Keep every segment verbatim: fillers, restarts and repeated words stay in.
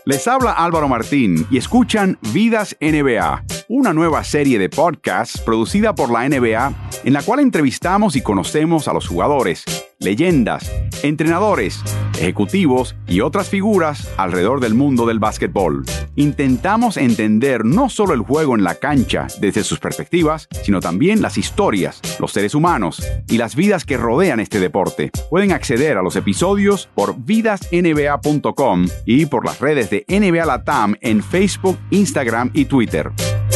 Les habla Álvaro Martín y escuchan Vidas N B A, una nueva serie de podcasts producida por la N B A en la cual entrevistamos y conocemos a los jugadores, leyendas, entrenadores, ejecutivos y otras figuras alrededor del mundo del básquetbol. Intentamos entender no solo el juego en la cancha desde sus perspectivas, sino también las historias, los seres humanos y las vidas que rodean este deporte. Pueden acceder a los episodios por vidas N B A punto com y por las redes de N B A Latam en Facebook, Instagram y Twitter.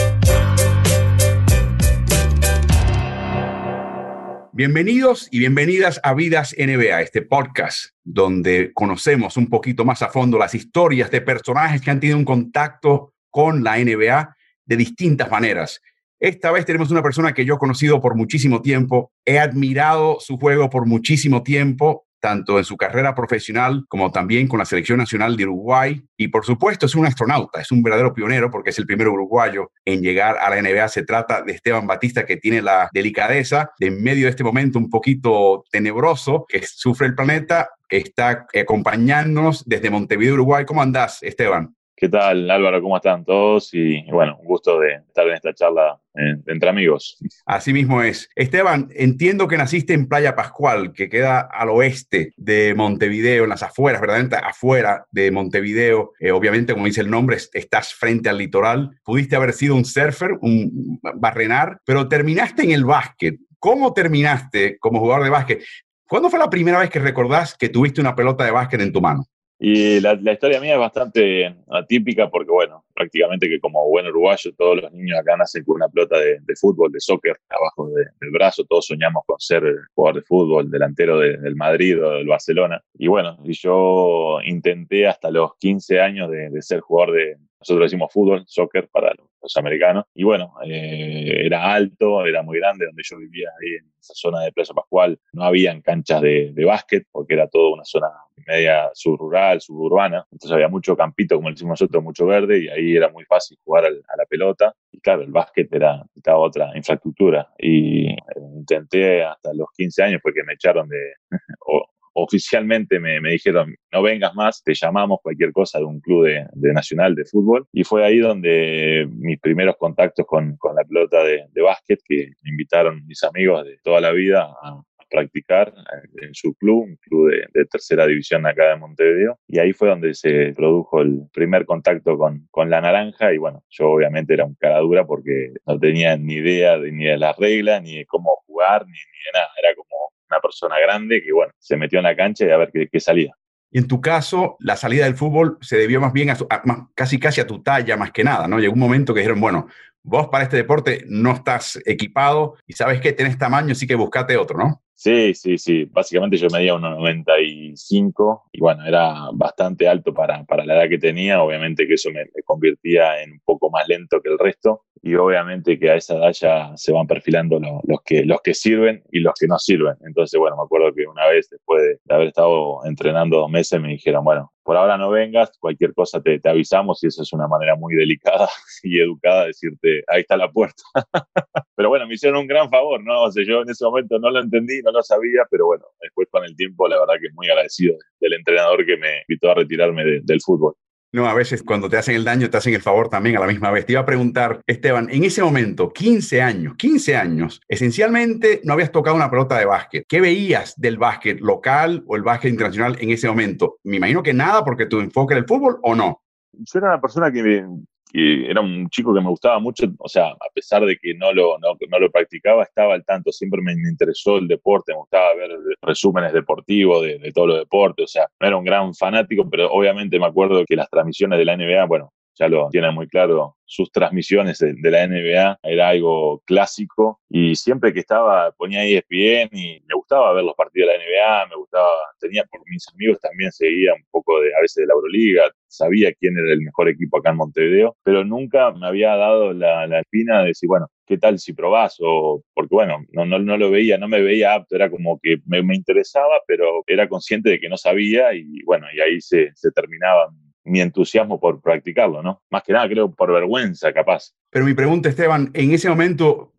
Bienvenidos y bienvenidas a Vidas N B A, este podcast donde conocemos un poquito más a fondo las historias de personajes que han tenido un contacto con la N B A de distintas maneras. Esta vez tenemos una persona que yo he conocido por muchísimo tiempo, he admirado su juego por muchísimo tiempo, tanto en su carrera profesional como también con la Selección Nacional de Uruguay. Y por supuesto es un astronauta, es un verdadero pionero porque es el primer uruguayo en llegar a la N B A. Se trata de Esteban Batista, que tiene la delicadeza de, en medio de este momento un poquito tenebroso que sufre el planeta, está acompañándonos desde Montevideo, Uruguay. ¿Cómo andás, Esteban? ¿Qué tal, Álvaro? ¿Cómo están todos? Y, y bueno, un gusto de estar en esta charla eh, entre amigos. Así mismo es. Esteban, entiendo que naciste en Playa Pascual, que queda al oeste de Montevideo, en las afueras, verdaderamente afuera de Montevideo. Eh, obviamente, como dice el nombre, estás frente al litoral. Pudiste haber sido un surfer, un barrenar, pero terminaste en el básquet. ¿Cómo terminaste como jugador de básquet? ¿Cuándo fue la primera vez que recordás que tuviste una pelota de básquet en tu mano? Y la, la historia mía es bastante atípica porque, bueno, prácticamente que como buen uruguayo, todos los niños acá nacen con una pelota de, de fútbol, de soccer, abajo de, del brazo. Todos soñamos con ser jugador de fútbol, delantero de, del Madrid o del Barcelona. Y bueno, y yo intenté hasta los quince años de, de ser jugador de, nosotros decimos fútbol, soccer para los, los americanos. Y bueno, eh, era alto, era muy grande, donde yo vivía ahí en esa zona de Playa Pascual. No habían canchas de, de básquet porque era toda una zona media subrural, suburbana. Entonces había mucho campito, como le decimos nosotros, mucho verde, y ahí era muy fácil jugar al, a la pelota. Y claro, el básquet era, era otra infraestructura. Y eh, intenté hasta los quince años porque me echaron de... o, oficialmente me, me dijeron, no vengas más, te llamamos, cualquier cosa, de un club de, de nacional de fútbol. Y fue ahí donde mis primeros contactos con, con la pelota de, de básquet, que me invitaron mis amigos de toda la vida a, a practicar en su club, un club de, de tercera división acá de Montevideo. Y ahí fue donde se produjo el primer contacto con, con la naranja. Y bueno, yo obviamente era un cara dura porque no tenía ni idea de, ni de las reglas, ni de cómo jugar, ni, ni de nada. Era como una persona grande que, bueno, se metió en la cancha y a ver qué, qué salía. Y en tu caso, la salida del fútbol se debió más bien a, a, a casi casi a tu talla más que nada, ¿no? Llegó un momento que dijeron, bueno, vos para este deporte no estás equipado y sabes que tenés tamaño, así que buscate otro, ¿no? Sí, sí, sí. Básicamente yo medía uno noventa y cinco y bueno, era bastante alto para, para la edad que tenía. Obviamente que eso me, me convertía en un poco más lento que el resto y obviamente que a esa edad ya se van perfilando lo, los, que, los que sirven y los que no sirven. Entonces, bueno, me acuerdo que una vez después de, de haber estado entrenando dos meses me dijeron, bueno, por ahora no vengas, cualquier cosa te, te avisamos, y eso es una manera muy delicada y educada de decirte, ahí está la puerta. Pero bueno, me hicieron un gran favor, ¿no? O sea, yo en ese momento no lo entendí, no lo sabía, pero bueno, después con el tiempo la verdad que es muy agradecido del entrenador que me invitó a retirarme de, del fútbol. No, a veces cuando te hacen el daño, te hacen el favor también a la misma vez. Te iba a preguntar, Esteban, en ese momento, quince años, quince años, esencialmente no habías tocado una pelota de básquet. ¿Qué veías del básquet local o el básquet internacional en ese momento? Me imagino que nada, porque tu enfoque era el fútbol, ¿o no? Yo era una persona que, que era un chico que me gustaba mucho, o sea, a pesar de que no lo, no, no lo practicaba, estaba al tanto, siempre me interesó el deporte, me gustaba ver resúmenes deportivos de, de todos los deportes, o sea, no era un gran fanático, pero obviamente me acuerdo que las transmisiones de la N B A, bueno, ya lo tienen muy claro, sus transmisiones de, de la N B A era algo clásico y siempre que estaba ponía E S P N y me gustaba ver los partidos de la N B A, me gustaba, tenía por mis amigos también seguía un poco de a veces de la Euroliga, sabía quién era el mejor equipo acá en Montevideo, pero nunca me había dado la, la espina de decir, bueno, ¿qué tal si probás? O, porque bueno, no, no, no lo veía, no me veía apto, era como que me, me interesaba, pero era consciente de que no sabía y bueno, y ahí se, se terminaba mi entusiasmo por practicarlo, ¿no? Más que nada creo por vergüenza, capaz. Pero mi pregunta, Esteban, en ese momento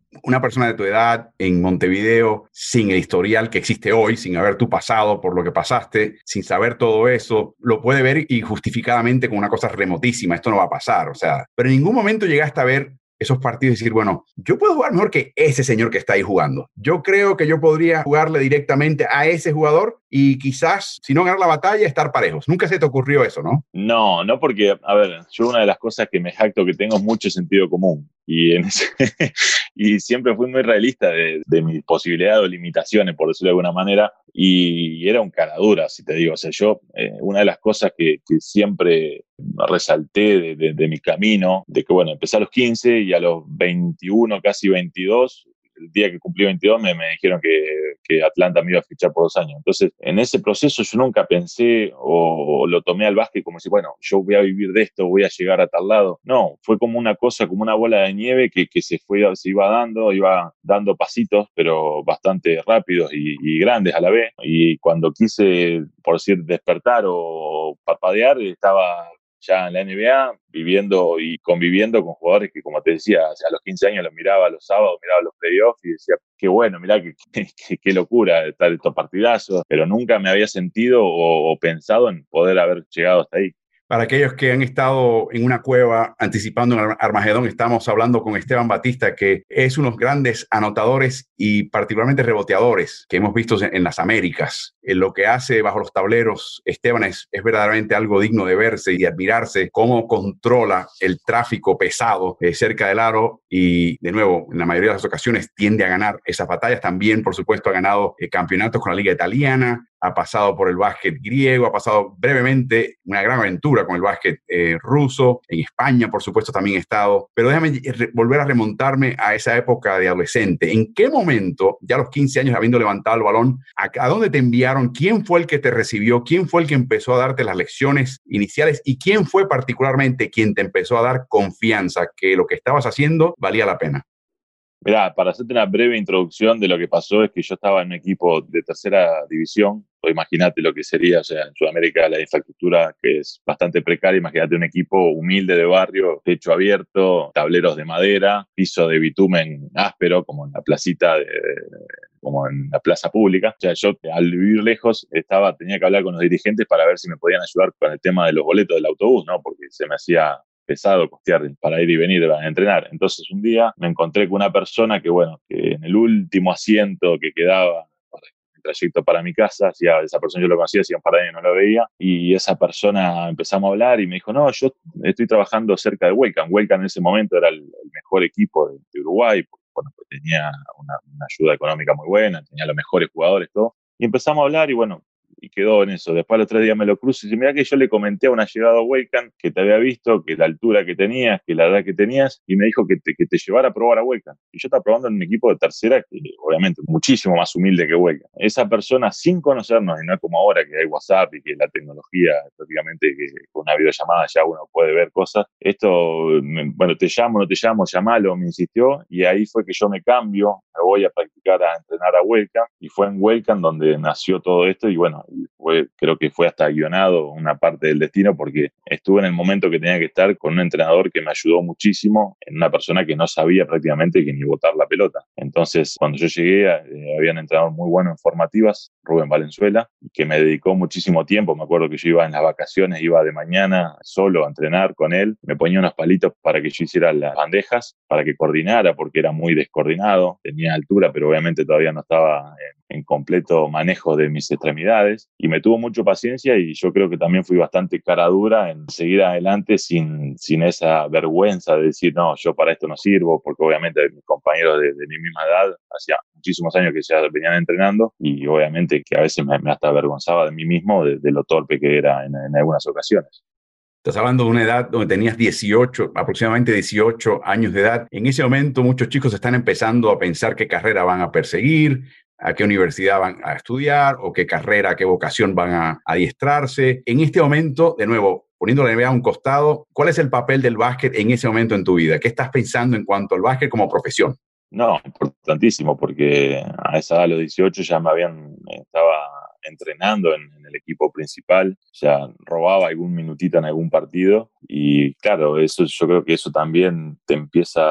una persona de tu edad en Montevideo, sin el historial que existe hoy, sin haber tú pasado por lo que pasaste, sin saber todo eso, lo puede ver y justificadamente con una cosa remotísima, esto no va a pasar, o sea, pero en ningún momento llegaste a ver esos partidos y decir, bueno, yo puedo jugar mejor que ese señor que está ahí jugando. Yo creo que yo podría jugarle directamente a ese jugador y quizás, si no ganar la batalla, estar parejos. Nunca se te ocurrió eso, ¿no? No, no porque, a ver, yo una de las cosas que me jacto que tengo es mucho sentido común. Y, en ese, y siempre fui muy realista de, de mis posibilidades o limitaciones, por decirlo de alguna manera, y era un cara dura, si te digo. O sea, yo, eh, una de las cosas que, que siempre resalté de, de, de mi camino, de que, bueno, empecé a los quince y a los veintiuno, casi veintidós, el día que cumplí veintidós me, me dijeron que, que Atlanta me iba a fichar por dos años. Entonces, en ese proceso yo nunca pensé o, o lo tomé al básquet como si, bueno, yo voy a vivir de esto, voy a llegar a tal lado. No, fue como una cosa, como una bola de nieve que, que se, fue, se iba dando, iba dando pasitos, pero bastante rápidos y, y grandes a la vez. Y cuando quise, por decir, despertar o parpadear, estaba ya en la N B A, viviendo y conviviendo con jugadores que, como te decía, a los quince años los miraba los sábados, miraba los playoffs y decía, qué bueno, mirá, qué, qué, qué locura estar estos partidazos, pero nunca me había sentido o, o pensado en poder haber llegado hasta ahí. Para aquellos que han estado en una cueva anticipando un Armagedón, estamos hablando con Esteban Batista, que es unos grandes anotadores y particularmente reboteadores que hemos visto en las Américas. En lo que hace bajo los tableros, Esteban es, es verdaderamente algo digno de verse y admirarse, cómo controla el tráfico pesado eh, cerca del aro y, de nuevo, en la mayoría de las ocasiones tiende a ganar esas batallas. También, por supuesto, ha ganado eh, campeonatos con la Liga Italiana, ha pasado por el básquet griego, ha pasado brevemente una gran aventura con el básquet eh, ruso, en España, por supuesto, también he estado, pero déjame re- volver a remontarme a esa época de adolescente. ¿En qué momento, ya a los quince años, habiendo levantado el balón, a, a dónde te enviaron? ¿Quién fue el que te recibió? ¿Quién fue el que empezó a darte las lecciones iniciales? ¿Y quién fue particularmente quien te empezó a dar confianza que lo que estabas haciendo valía la pena? Mirá, para hacerte una breve introducción de lo que pasó, es que yo estaba en un equipo de tercera división. O imagínate lo que sería, o sea, en Sudamérica la infraestructura que es bastante precaria. Imagínate un equipo humilde de barrio, techo abierto, tableros de madera, piso de bitumen áspero, como en la placita de, como en la plaza pública. O sea, yo al vivir lejos estaba, tenía que hablar con los dirigentes para ver si me podían ayudar con el tema de los boletos del autobús, ¿no? Porque se me hacía pesado costear para ir y venir a entrenar. Entonces un día me encontré con una persona que, bueno, que en el último asiento que quedaba para el trayecto para mi casa, hacía, esa persona yo lo conocía, hacía un par de años no lo veía, y esa persona empezamos a hablar y me dijo, no, yo estoy trabajando cerca de Huelcan. Huelcan en ese momento era el, el mejor equipo de, de Uruguay, porque, bueno, pues tenía una, una ayuda económica muy buena, tenía los mejores jugadores, todo. Y empezamos a hablar y bueno, y quedó en eso. Después, los tres días me lo cruzo y dice, mira que yo le comenté a una llegada a Huelcan que te había visto, que la altura que tenías, que la edad que tenías, y me dijo que te, que te llevara a probar a Huelcan. Y yo estaba probando en un equipo de tercera que, obviamente, muchísimo más humilde que Huelcan. Esa persona, sin conocernos, y no es como ahora que hay WhatsApp y que la tecnología, prácticamente, que con una videollamada ya uno puede ver cosas. Esto, me, bueno, te llamo, no te llamo, llamalo, me insistió, y ahí fue que yo me cambio, me voy a practicar, a entrenar a Huelcan, y fue en Huelcan donde nació todo esto, y bueno, fue, creo que fue hasta guionado una parte del destino, porque estuve en el momento que tenía que estar con un entrenador que me ayudó muchísimo, en una persona que no sabía prácticamente que ni botar la pelota. Entonces, cuando yo llegué, eh, había un entrenador muy bueno en formativas, Rubén Valenzuela, que me dedicó muchísimo tiempo. Me acuerdo que yo iba en las vacaciones, iba de mañana solo a entrenar con él, me ponía unos palitos para que yo hiciera las bandejas, para que coordinara, porque era muy descoordinado, tenía altura, pero obviamente todavía no estaba en, en completo manejo de mis extremidades, y me tuvo mucha paciencia, y yo creo que también fui bastante cara dura en seguir adelante sin, sin esa vergüenza de decir, no, yo para esto no sirvo, porque obviamente mis compañeros de, de mi misma edad, hacía muchísimos años que ya venían entrenando, y obviamente que a veces me, me hasta avergonzaba de mí mismo, de, de lo torpe que era en, en algunas ocasiones. Estás hablando de una edad donde tenías dieciocho, aproximadamente dieciocho años de edad. En ese momento muchos chicos están empezando a pensar qué carrera van a perseguir, a qué universidad van a estudiar o qué carrera, qué vocación van a adiestrarse. En este momento, de nuevo, poniendo la N B A a un costado, ¿cuál es el papel del básquet en ese momento en tu vida? ¿Qué estás pensando en cuanto al básquet como profesión? No, importantísimo, porque a esa edad, a los dieciocho, ya me habían, estaba entrenando en, en el equipo principal, ya robaba algún minutito en algún partido y claro, eso, yo creo que eso también te empieza a,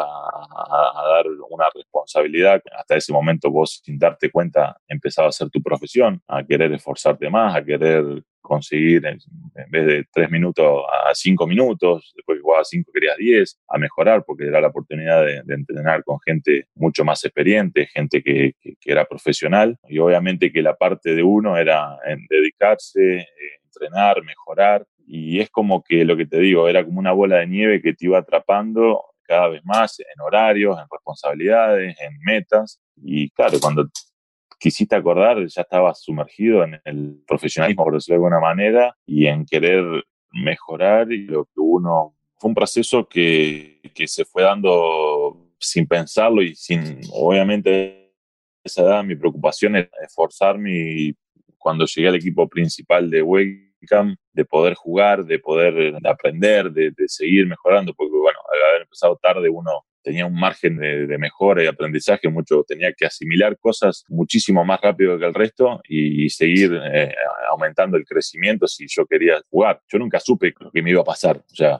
a dar una responsabilidad. Hasta ese momento vos, sin darte cuenta, empezaba a ser tu profesión, a querer esforzarte más, a querer conseguir en, en vez de tres minutos a cinco minutos, después que jugabas cinco querías diez, a mejorar porque era la oportunidad de, de entrenar con gente mucho más experiente, gente que, que, que era profesional y obviamente que la parte de uno era en dedicarse, eh, entrenar, mejorar y es como que lo que te digo, era como una bola de nieve que te iba atrapando cada vez más en horarios, en responsabilidades, en metas y claro, cuando quisiste acordar, ya estabas sumergido en el profesionalismo, por decirlo de alguna manera, y en querer mejorar y lo que uno... Fue un proceso que, que se fue dando sin pensarlo y sin, obviamente, a esa edad mi preocupación era esforzarme y cuando llegué al equipo principal de Wacom, de poder jugar, de poder aprender, de, de seguir mejorando, porque bueno, al haber empezado tarde uno tenía un margen de, de mejora y aprendizaje, mucho tenía que asimilar cosas muchísimo más rápido que el resto y, y seguir eh, aumentando el crecimiento si yo quería jugar. Yo nunca supe lo que me iba a pasar, o sea,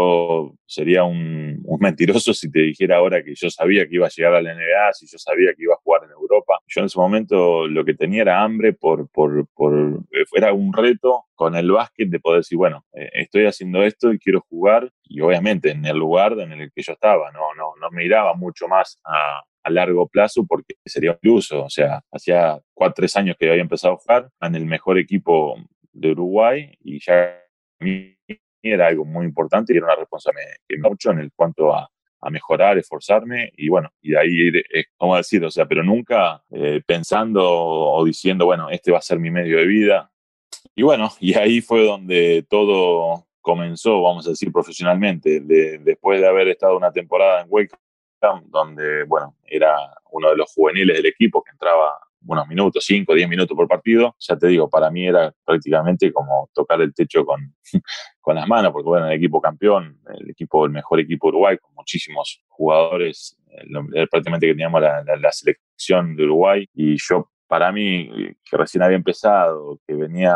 yo sería un, un mentiroso si te dijera ahora que yo sabía que iba a llegar a la N B A, si yo sabía que iba a jugar en Europa. Yo en ese momento lo que tenía era hambre por, por, por era un reto con el básquet de poder decir, bueno, eh, estoy haciendo esto y quiero jugar y obviamente en el lugar en el que yo estaba, no, no, no miraba mucho más a, a largo plazo porque sería un iluso, o sea, hacía cuatro, tres años que había empezado a jugar en el mejor equipo de Uruguay y ya a mí era algo muy importante y era una responsabilidad que me mucho en el cuanto a, a mejorar, esforzarme y bueno, y de ahí ir, eh, ¿cómo decir? O sea, pero nunca eh, pensando o diciendo, bueno, este va a ser mi medio de vida. Y bueno, y ahí fue donde todo comenzó, vamos a decir, profesionalmente. De, después de haber estado una temporada en Wake Up, donde, bueno, era uno de los juveniles del equipo que entraba unos minutos, cinco, diez minutos por partido, ya te digo, para mí era prácticamente como tocar el techo con, con las manos, porque bueno, el equipo campeón, el equipo, el mejor equipo de Uruguay, con muchísimos jugadores, el, prácticamente que teníamos la, la, la selección de Uruguay, y yo para mí, que recién había empezado, que venía,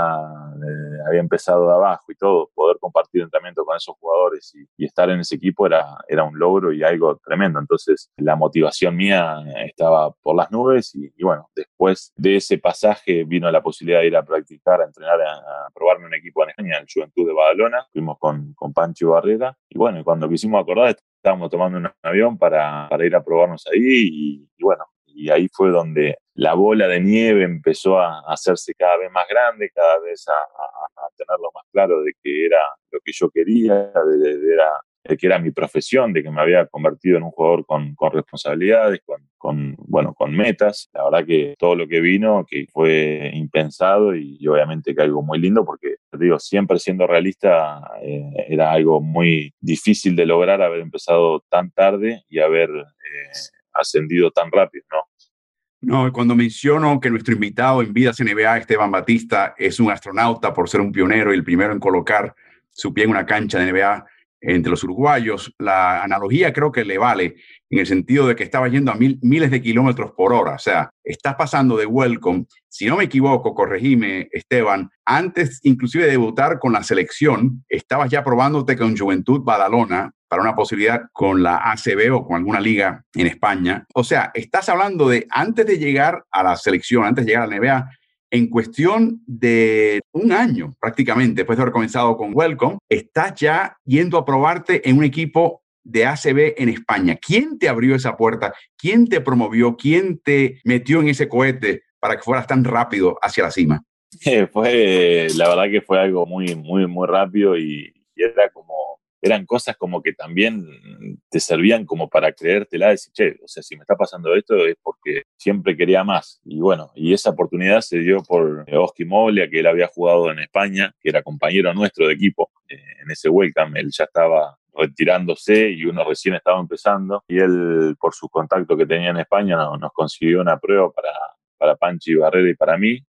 eh, había empezado de abajo y todo, poder compartir entrenamiento con esos jugadores y, y estar en ese equipo era, era un logro y algo tremendo. Entonces, la motivación mía estaba por las nubes y, y bueno, después de ese pasaje vino la posibilidad de ir a practicar, a entrenar, a, a probarme un equipo en España, el Juventud de Badalona. Fuimos con, con Pancho Barrera y bueno, y cuando quisimos acordar, estábamos tomando un avión para, para ir a probarnos ahí y, y bueno, y ahí fue donde la bola de nieve empezó a hacerse cada vez más grande, cada vez a, a, a tenerlo más claro de que era lo que yo quería, de, de, de, era, de que era mi profesión, de que me había convertido en un jugador con, con responsabilidades, con, con, bueno, con metas. La verdad que todo lo que vino, que fue impensado y, y obviamente que algo muy lindo porque, te digo, siempre siendo realista, eh, era algo muy difícil de lograr haber empezado tan tarde y haber eh, ascendido tan rápido, ¿no? No, cuando menciono que nuestro invitado en Vidas N B A, Esteban Batista, es un astronauta por ser un pionero y el primero en colocar su pie en una cancha de N B A entre los uruguayos, la analogía creo que le vale en el sentido de que estaba yendo a mil, miles de kilómetros por hora. O sea, estás pasando de Welcome, si no me equivoco, corregime, Esteban, antes inclusive de debutar con la selección, estabas ya probándote con Juventud Badalona para una posibilidad con la A C B o con alguna liga en España. O sea, estás hablando de antes de llegar a la selección, antes de llegar a la N B A, en cuestión de un año prácticamente, después de haber comenzado con Welcome, estás ya yendo a probarte en un equipo de A C B en España. ¿Quién te abrió esa puerta? ¿Quién te promovió? ¿Quién te metió en ese cohete para que fueras tan rápido hacia la cima? Eh, fue, la verdad que fue algo muy, muy, muy rápido y, y era como, eran cosas como que también te servían como para creértela y decir, che, o sea, si me está pasando esto es porque siempre quería más. Y bueno, y esa oportunidad se dio por Oski Moglia, que él había jugado en España, que era compañero nuestro de equipo eh, en ese Welcome. Él ya estaba retirándose y uno recién estaba empezando. Y él, por su contacto que tenía en España, no, nos consiguió una prueba para, para Panchi Barrera y para mí.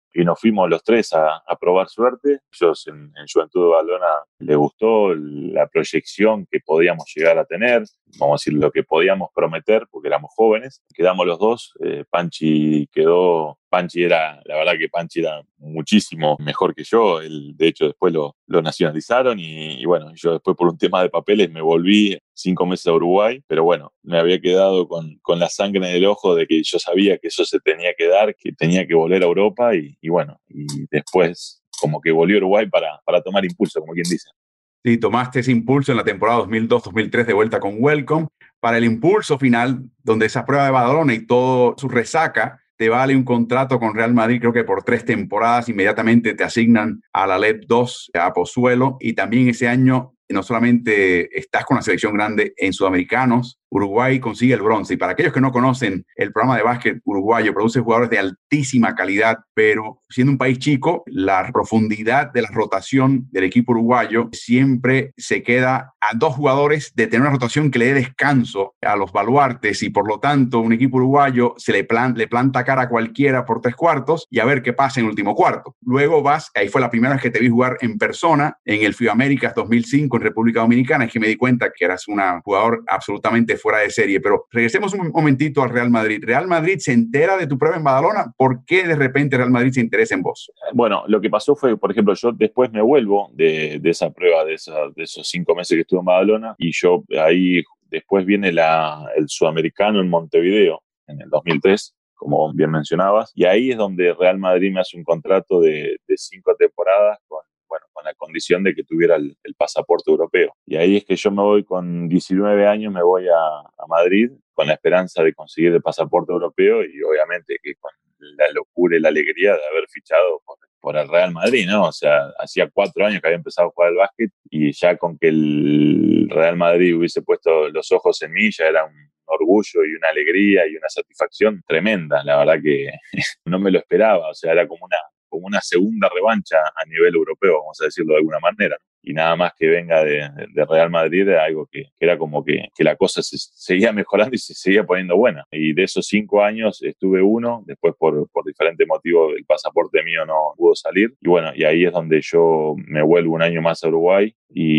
y nos fuimos los tres a, a probar suerte. Ellos en, en Juventud de Badalona les gustó la proyección que podíamos llegar a tener, vamos a decir lo que podíamos prometer porque éramos jóvenes. Quedamos los dos, eh, Panchi quedó, Panchi era, la verdad que Panchi era muchísimo mejor que yo, él de hecho después lo, lo nacionalizaron y, y bueno, yo después por un tema de papeles me volví cinco meses a Uruguay, pero bueno, me había quedado con, con la sangre en el ojo de que yo sabía que eso se tenía que dar, que tenía que volver a Europa y, y bueno, y después como que volví a Uruguay para, para tomar impulso, como quien dice. Sí, tomaste ese impulso en la temporada dos mil dos dos mil tres de vuelta con Welcome para el impulso final, donde esa prueba de Badalona y todo su resaca te vale un contrato con Real Madrid, creo que por tres temporadas, inmediatamente te asignan a la L E P dos a Pozuelo y también ese año no solamente estás con la selección grande en Sudamericanos, Uruguay consigue el bronce. Y para aquellos que no conocen, el programa de básquet uruguayo produce jugadores de altísima calidad, pero siendo un país chico, la profundidad de la rotación del equipo uruguayo siempre se queda a dos jugadores de tener una rotación que le dé descanso a los baluartes y por lo tanto un equipo uruguayo se le, plan, le planta cara a cualquiera por tres cuartos y a ver qué pasa en el último cuarto. Luego vas, ahí fue la primera vez que te vi jugar en persona en el FIBA Américas dos mil cinco en República Dominicana, es que me di cuenta que eras un jugador absolutamente fuera de serie. Pero regresemos un momentito al Real Madrid. ¿Real Madrid se entera de tu prueba en Badalona? ¿Por qué de repente Real Madrid se interesa en vos? Bueno, lo que pasó fue, por ejemplo, yo después me vuelvo de, de esa prueba, de, esa, de esos cinco meses que estuve en Badalona, y yo ahí después viene la, el Sudamericano en Montevideo en el dos mil tres, como bien mencionabas, y ahí es donde Real Madrid me hace un contrato de, de cinco temporadas con bueno, con la condición de que tuviera el, el pasaporte europeo. Y ahí es que yo me voy con diecinueve años, me voy a, a Madrid con la esperanza de conseguir el pasaporte europeo y obviamente que con la locura y la alegría de haber fichado por, por el Real Madrid, ¿no? O sea, hacía cuatro años que había empezado a jugar al básquet y ya con que el Real Madrid hubiese puesto los ojos en mí, ya era un orgullo y una alegría y una satisfacción tremenda. La verdad que no me lo esperaba, o sea, era como una como una segunda revancha a nivel europeo, vamos a decirlo de alguna manera. Y nada más que venga de, de Real Madrid era algo que, que era como que, que la cosa se seguía mejorando y se seguía poniendo buena. Y de esos cinco años estuve uno, después por, por diferentes motivos el pasaporte mío no pudo salir. Y bueno, y ahí es donde yo me vuelvo un año más a Uruguay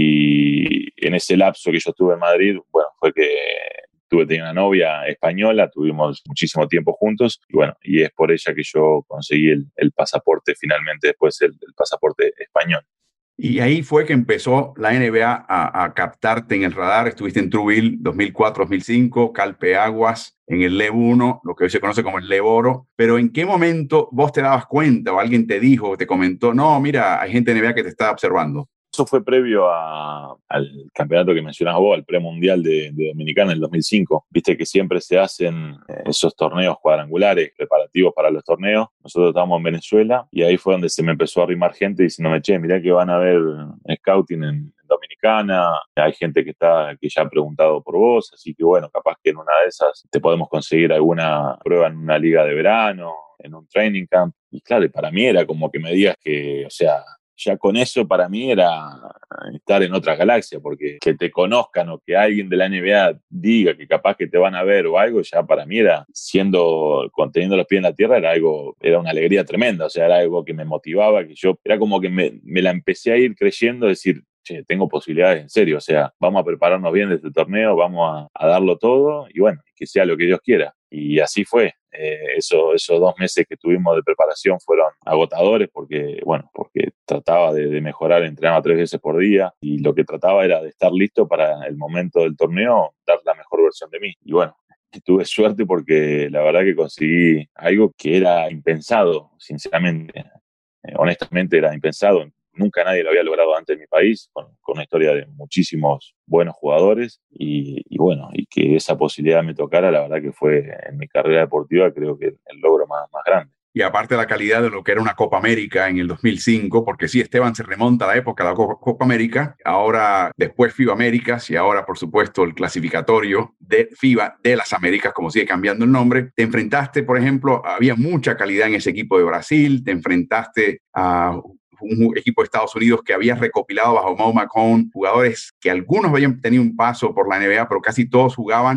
y en ese lapso que yo estuve en Madrid, bueno, fue que tuve tenía una novia española, tuvimos muchísimo tiempo juntos y bueno, y es por ella que yo conseguí el, el pasaporte finalmente, después el, el pasaporte español. Y ahí fue que empezó la N B A a, a captarte en el radar. Estuviste en Truville dos mil cuatro dos mil cinco, Calpe Aguas, en el L E V uno, lo que hoy se conoce como el L E V Oro. Pero ¿en qué momento vos te dabas cuenta o alguien te dijo, te comentó, no, mira, hay gente de N B A que te está observando? Eso fue previo a, al campeonato que mencionabas vos, al premundial de, de Dominicana en el dos mil cinco. Viste que siempre se hacen esos torneos cuadrangulares, preparativos para los torneos. Nosotros estábamos en Venezuela y ahí fue donde se me empezó a arrimar gente diciéndome, che, mirá que van a ver scouting en Dominicana, hay gente que está que ya ha preguntado por vos, así que bueno, capaz que en una de esas te podemos conseguir alguna prueba en una liga de verano, en un training camp. Y claro, para mí era como que me digas que, o sea, ya con eso para mí era estar en otra galaxia, porque que te conozcan o que alguien de la N B A diga que capaz que te van a ver o algo, ya para mí era, siendo, teniendo los pies en la tierra, era algo, era una alegría tremenda, o sea, era algo que me motivaba, que yo, era como que me, me la empecé a ir creyendo, decir, che, tengo posibilidades en serio, o sea, vamos a prepararnos bien de este torneo, vamos a, a darlo todo y bueno, que sea lo que Dios quiera. Y así fue. Eh, eso, esos dos meses que tuvimos de preparación fueron agotadores porque, bueno, porque trataba de, de mejorar, entrenaba tres veces por día y lo que trataba era de estar listo para el momento del torneo, dar la mejor versión de mí. Y bueno, tuve suerte porque la verdad que conseguí algo que era impensado, sinceramente. Eh, honestamente era impensado. Nunca nadie lo había logrado antes en mi país, con, con una historia de muchísimos buenos jugadores y, y bueno, y que esa posibilidad me tocara, la verdad que fue en mi carrera deportiva creo que el logro más, más grande. Y aparte de la calidad de lo que era una Copa América en el dos mil cinco, porque sí, Esteban se remonta a la época de la Copa América, ahora después FIBA Américas y ahora, por supuesto, el clasificatorio de FIBA de las Américas, como sigue cambiando el nombre. Te enfrentaste, por ejemplo, había mucha calidad en ese equipo de Brasil, te enfrentaste a un equipo de Estados Unidos que había recopilado bajo Mo McCown jugadores que algunos habían tenido un paso por la N B A, pero casi todos jugaban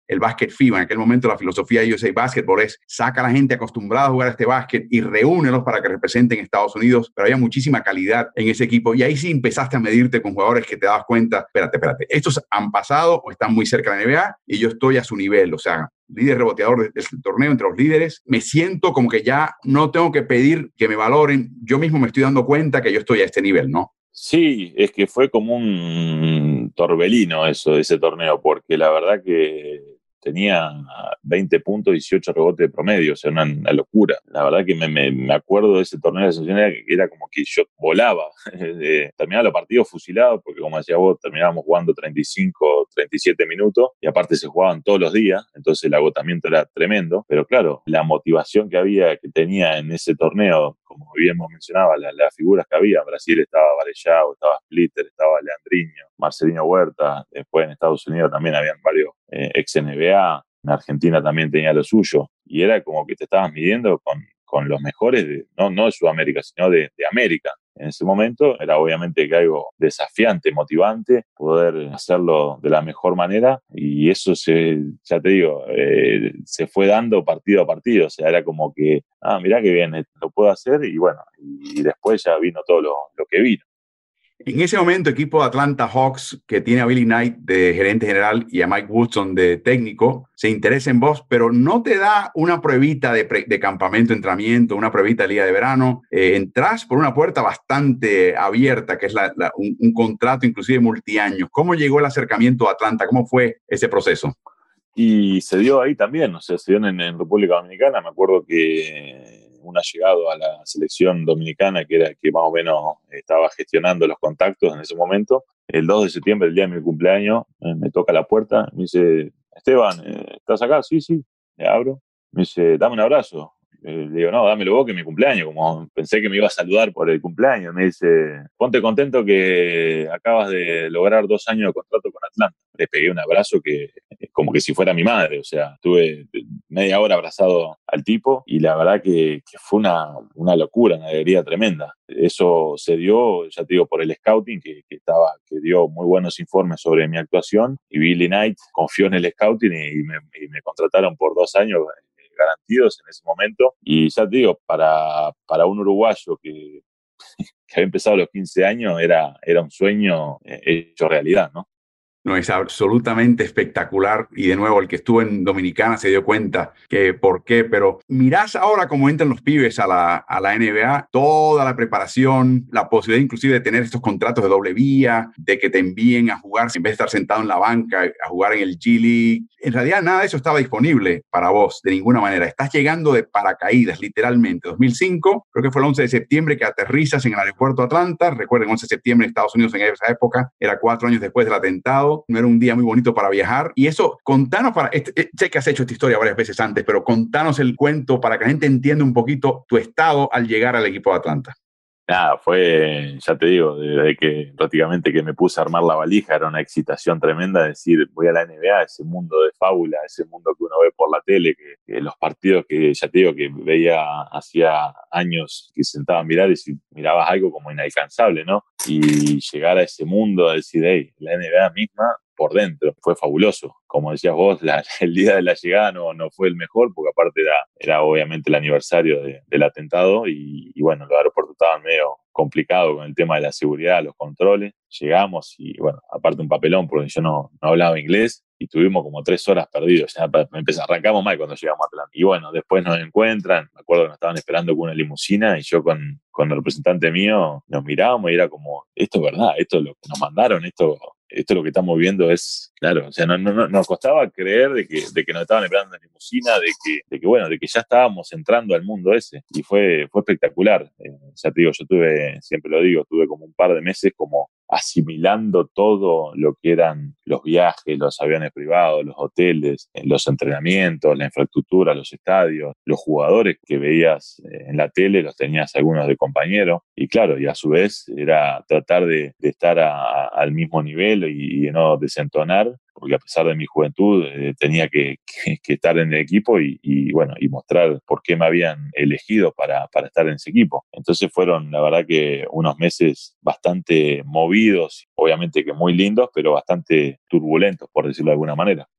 el básquet FIBA. En aquel momento la filosofía de U S A Basketball es saca a la gente acostumbrada a jugar a este básquet y reúnelos para que representen Estados Unidos, pero había muchísima calidad en ese equipo y ahí sí empezaste a medirte con jugadores que te dabas cuenta, espérate, espérate, estos han pasado o están muy cerca de la N B A y yo estoy a su nivel, o sea, líder reboteador del torneo entre los líderes, me siento como que ya no tengo que pedir que me valoren, yo mismo me estoy dando cuenta que yo estoy a este nivel, ¿no? Sí, es que fue como un torbellino eso, ese torneo, porque la verdad que tenía veinte puntos, dieciocho rebotes de promedio, o sea, una, una locura. La verdad que me, me, me acuerdo de ese torneo de sensación, era, era como que yo volaba. Terminaba los partidos fusilados, porque como decía vos, terminábamos jugando treinta y cinco, treinta y siete minutos, y aparte se jugaban todos los días, entonces el agotamiento era tremendo. Pero claro, la motivación que había, que tenía en ese torneo, como bien hemos mencionado, las, las figuras que había, en Brasil estaba Varellao, estaba Splitter, estaba Leandrinho, Marcelino Huerta, después en Estados Unidos también habían varios eh, ex N B A, en Argentina también tenía lo suyo, y era como que te estabas midiendo con, con los mejores, de, no, no de Sudamérica, sino de, de América. En ese momento era obviamente que algo desafiante, motivante, poder hacerlo de la mejor manera, y eso se, ya te digo, eh, se fue dando partido a partido, o sea, era como que, ah, mirá que bien, lo puedo hacer, y bueno, y después ya vino todo lo, lo que vino. En ese momento, equipo de Atlanta Hawks, que tiene a Billy Knight de gerente general y a Mike Woodson de técnico, se interesa en vos, pero no te da una pruebita de, pre, de campamento, entrenamiento, una pruebita de liga de verano. Eh, entras por una puerta bastante abierta, que es la, la, un, un contrato inclusive multiaños. ¿Cómo llegó el acercamiento a Atlanta? ¿Cómo fue ese proceso? Y se dio ahí también, o sea, se dio en, en República Dominicana. Me acuerdo que un allegado a la selección dominicana, que era el que más o menos estaba gestionando los contactos en ese momento, el dos de septiembre, el día de mi cumpleaños, eh, me toca la puerta, me dice, Esteban, eh, ¿estás acá? Sí, sí, le abro. Me dice, dame un abrazo. Eh, le digo, no, dámelo vos, que es mi cumpleaños, como pensé que me iba a saludar por el cumpleaños. Me dice, ponte contento que acabas de lograr dos años de contrato con Atlanta. Le pegué un abrazo que como que si fuera mi madre, o sea, estuve media hora abrazado al tipo y la verdad que, que fue una, una locura, una alegría tremenda. Eso se dio, ya te digo, por el scouting que, que, estaba, que dio muy buenos informes sobre mi actuación, y Billy Knight confió en el scouting y, y, me, y me contrataron por dos años garantidos en ese momento. Y ya te digo, para, para un uruguayo que, que había empezado a los quince años, era, era un sueño hecho realidad, ¿no? No, es absolutamente espectacular y de nuevo el que estuvo en Dominicana se dio cuenta que por qué, pero mirás ahora cómo entran los pibes a la, a la N B A, toda la preparación, la posibilidad inclusive de tener estos contratos de doble vía, de que te envíen a jugar en vez de estar sentado en la banca, a jugar en el G League. En realidad nada de eso estaba disponible para vos de ninguna manera. Estás llegando de paracaídas, literalmente. dos mil cinco, creo que fue el once de septiembre que aterrizas en el aeropuerto de Atlanta. Recuerden, once de septiembre en Estados Unidos en esa época, era cuatro años después del atentado. No era un día muy bonito para viajar. Y eso, contanos, para, este, sé que has hecho esta historia varias veces antes, pero contanos el cuento para que la gente entienda un poquito tu estado al llegar al equipo de Atlanta. Nada, fue, ya te digo, desde que prácticamente que me puse a armar la valija, era una excitación tremenda decir, voy a la N B A, ese mundo de fábula, ese mundo que uno ve por la tele, que, que los partidos que ya te digo que veía hacía años que se sentaba a mirar y si mirabas algo como inalcanzable, ¿no? Y llegar a ese mundo a decir, hey, la N B A misma por dentro, fue fabuloso. Como decías vos, la, el día de la llegada no, no fue el mejor, porque aparte era, era obviamente el aniversario de, del atentado y, y bueno, los aeropuertos estaban medio complicados con el tema de la seguridad, los controles. Llegamos y bueno, aparte un papelón, porque yo no, no hablaba inglés y tuvimos como tres horas perdidos. Ya empezamos, arrancamos mal cuando llegamos a Atlanta. Y bueno, después nos encuentran, me acuerdo que nos estaban esperando con una limusina y yo con, con el representante mío nos mirábamos y era como, esto es verdad, esto es lo que nos mandaron, esto... esto lo que estamos viendo es, claro, o sea, no, no, no, nos costaba creer de que, de que nos estaban esperando en la limusina, de que, de que, bueno, de que ya estábamos entrando al mundo ese, y fue, fue espectacular. Eh, ya te digo, yo tuve, siempre lo digo, tuve como un par de meses como asimilando todo lo que eran los viajes, los aviones privados, los hoteles, los entrenamientos, la infraestructura, los estadios, los jugadores que veías en la tele, los tenías algunos de compañeros, y claro, y a su vez era tratar de, de estar a, a, al mismo nivel y, y no desentonar, porque a pesar de mi juventud eh, tenía que, que, que estar en el equipo y, y bueno, y mostrar por qué me habían elegido para, para estar en ese equipo. Entonces fueron, la verdad, que unos meses bastante movidos, obviamente que muy lindos, pero bastante turbulentos, por decirlo de alguna manera.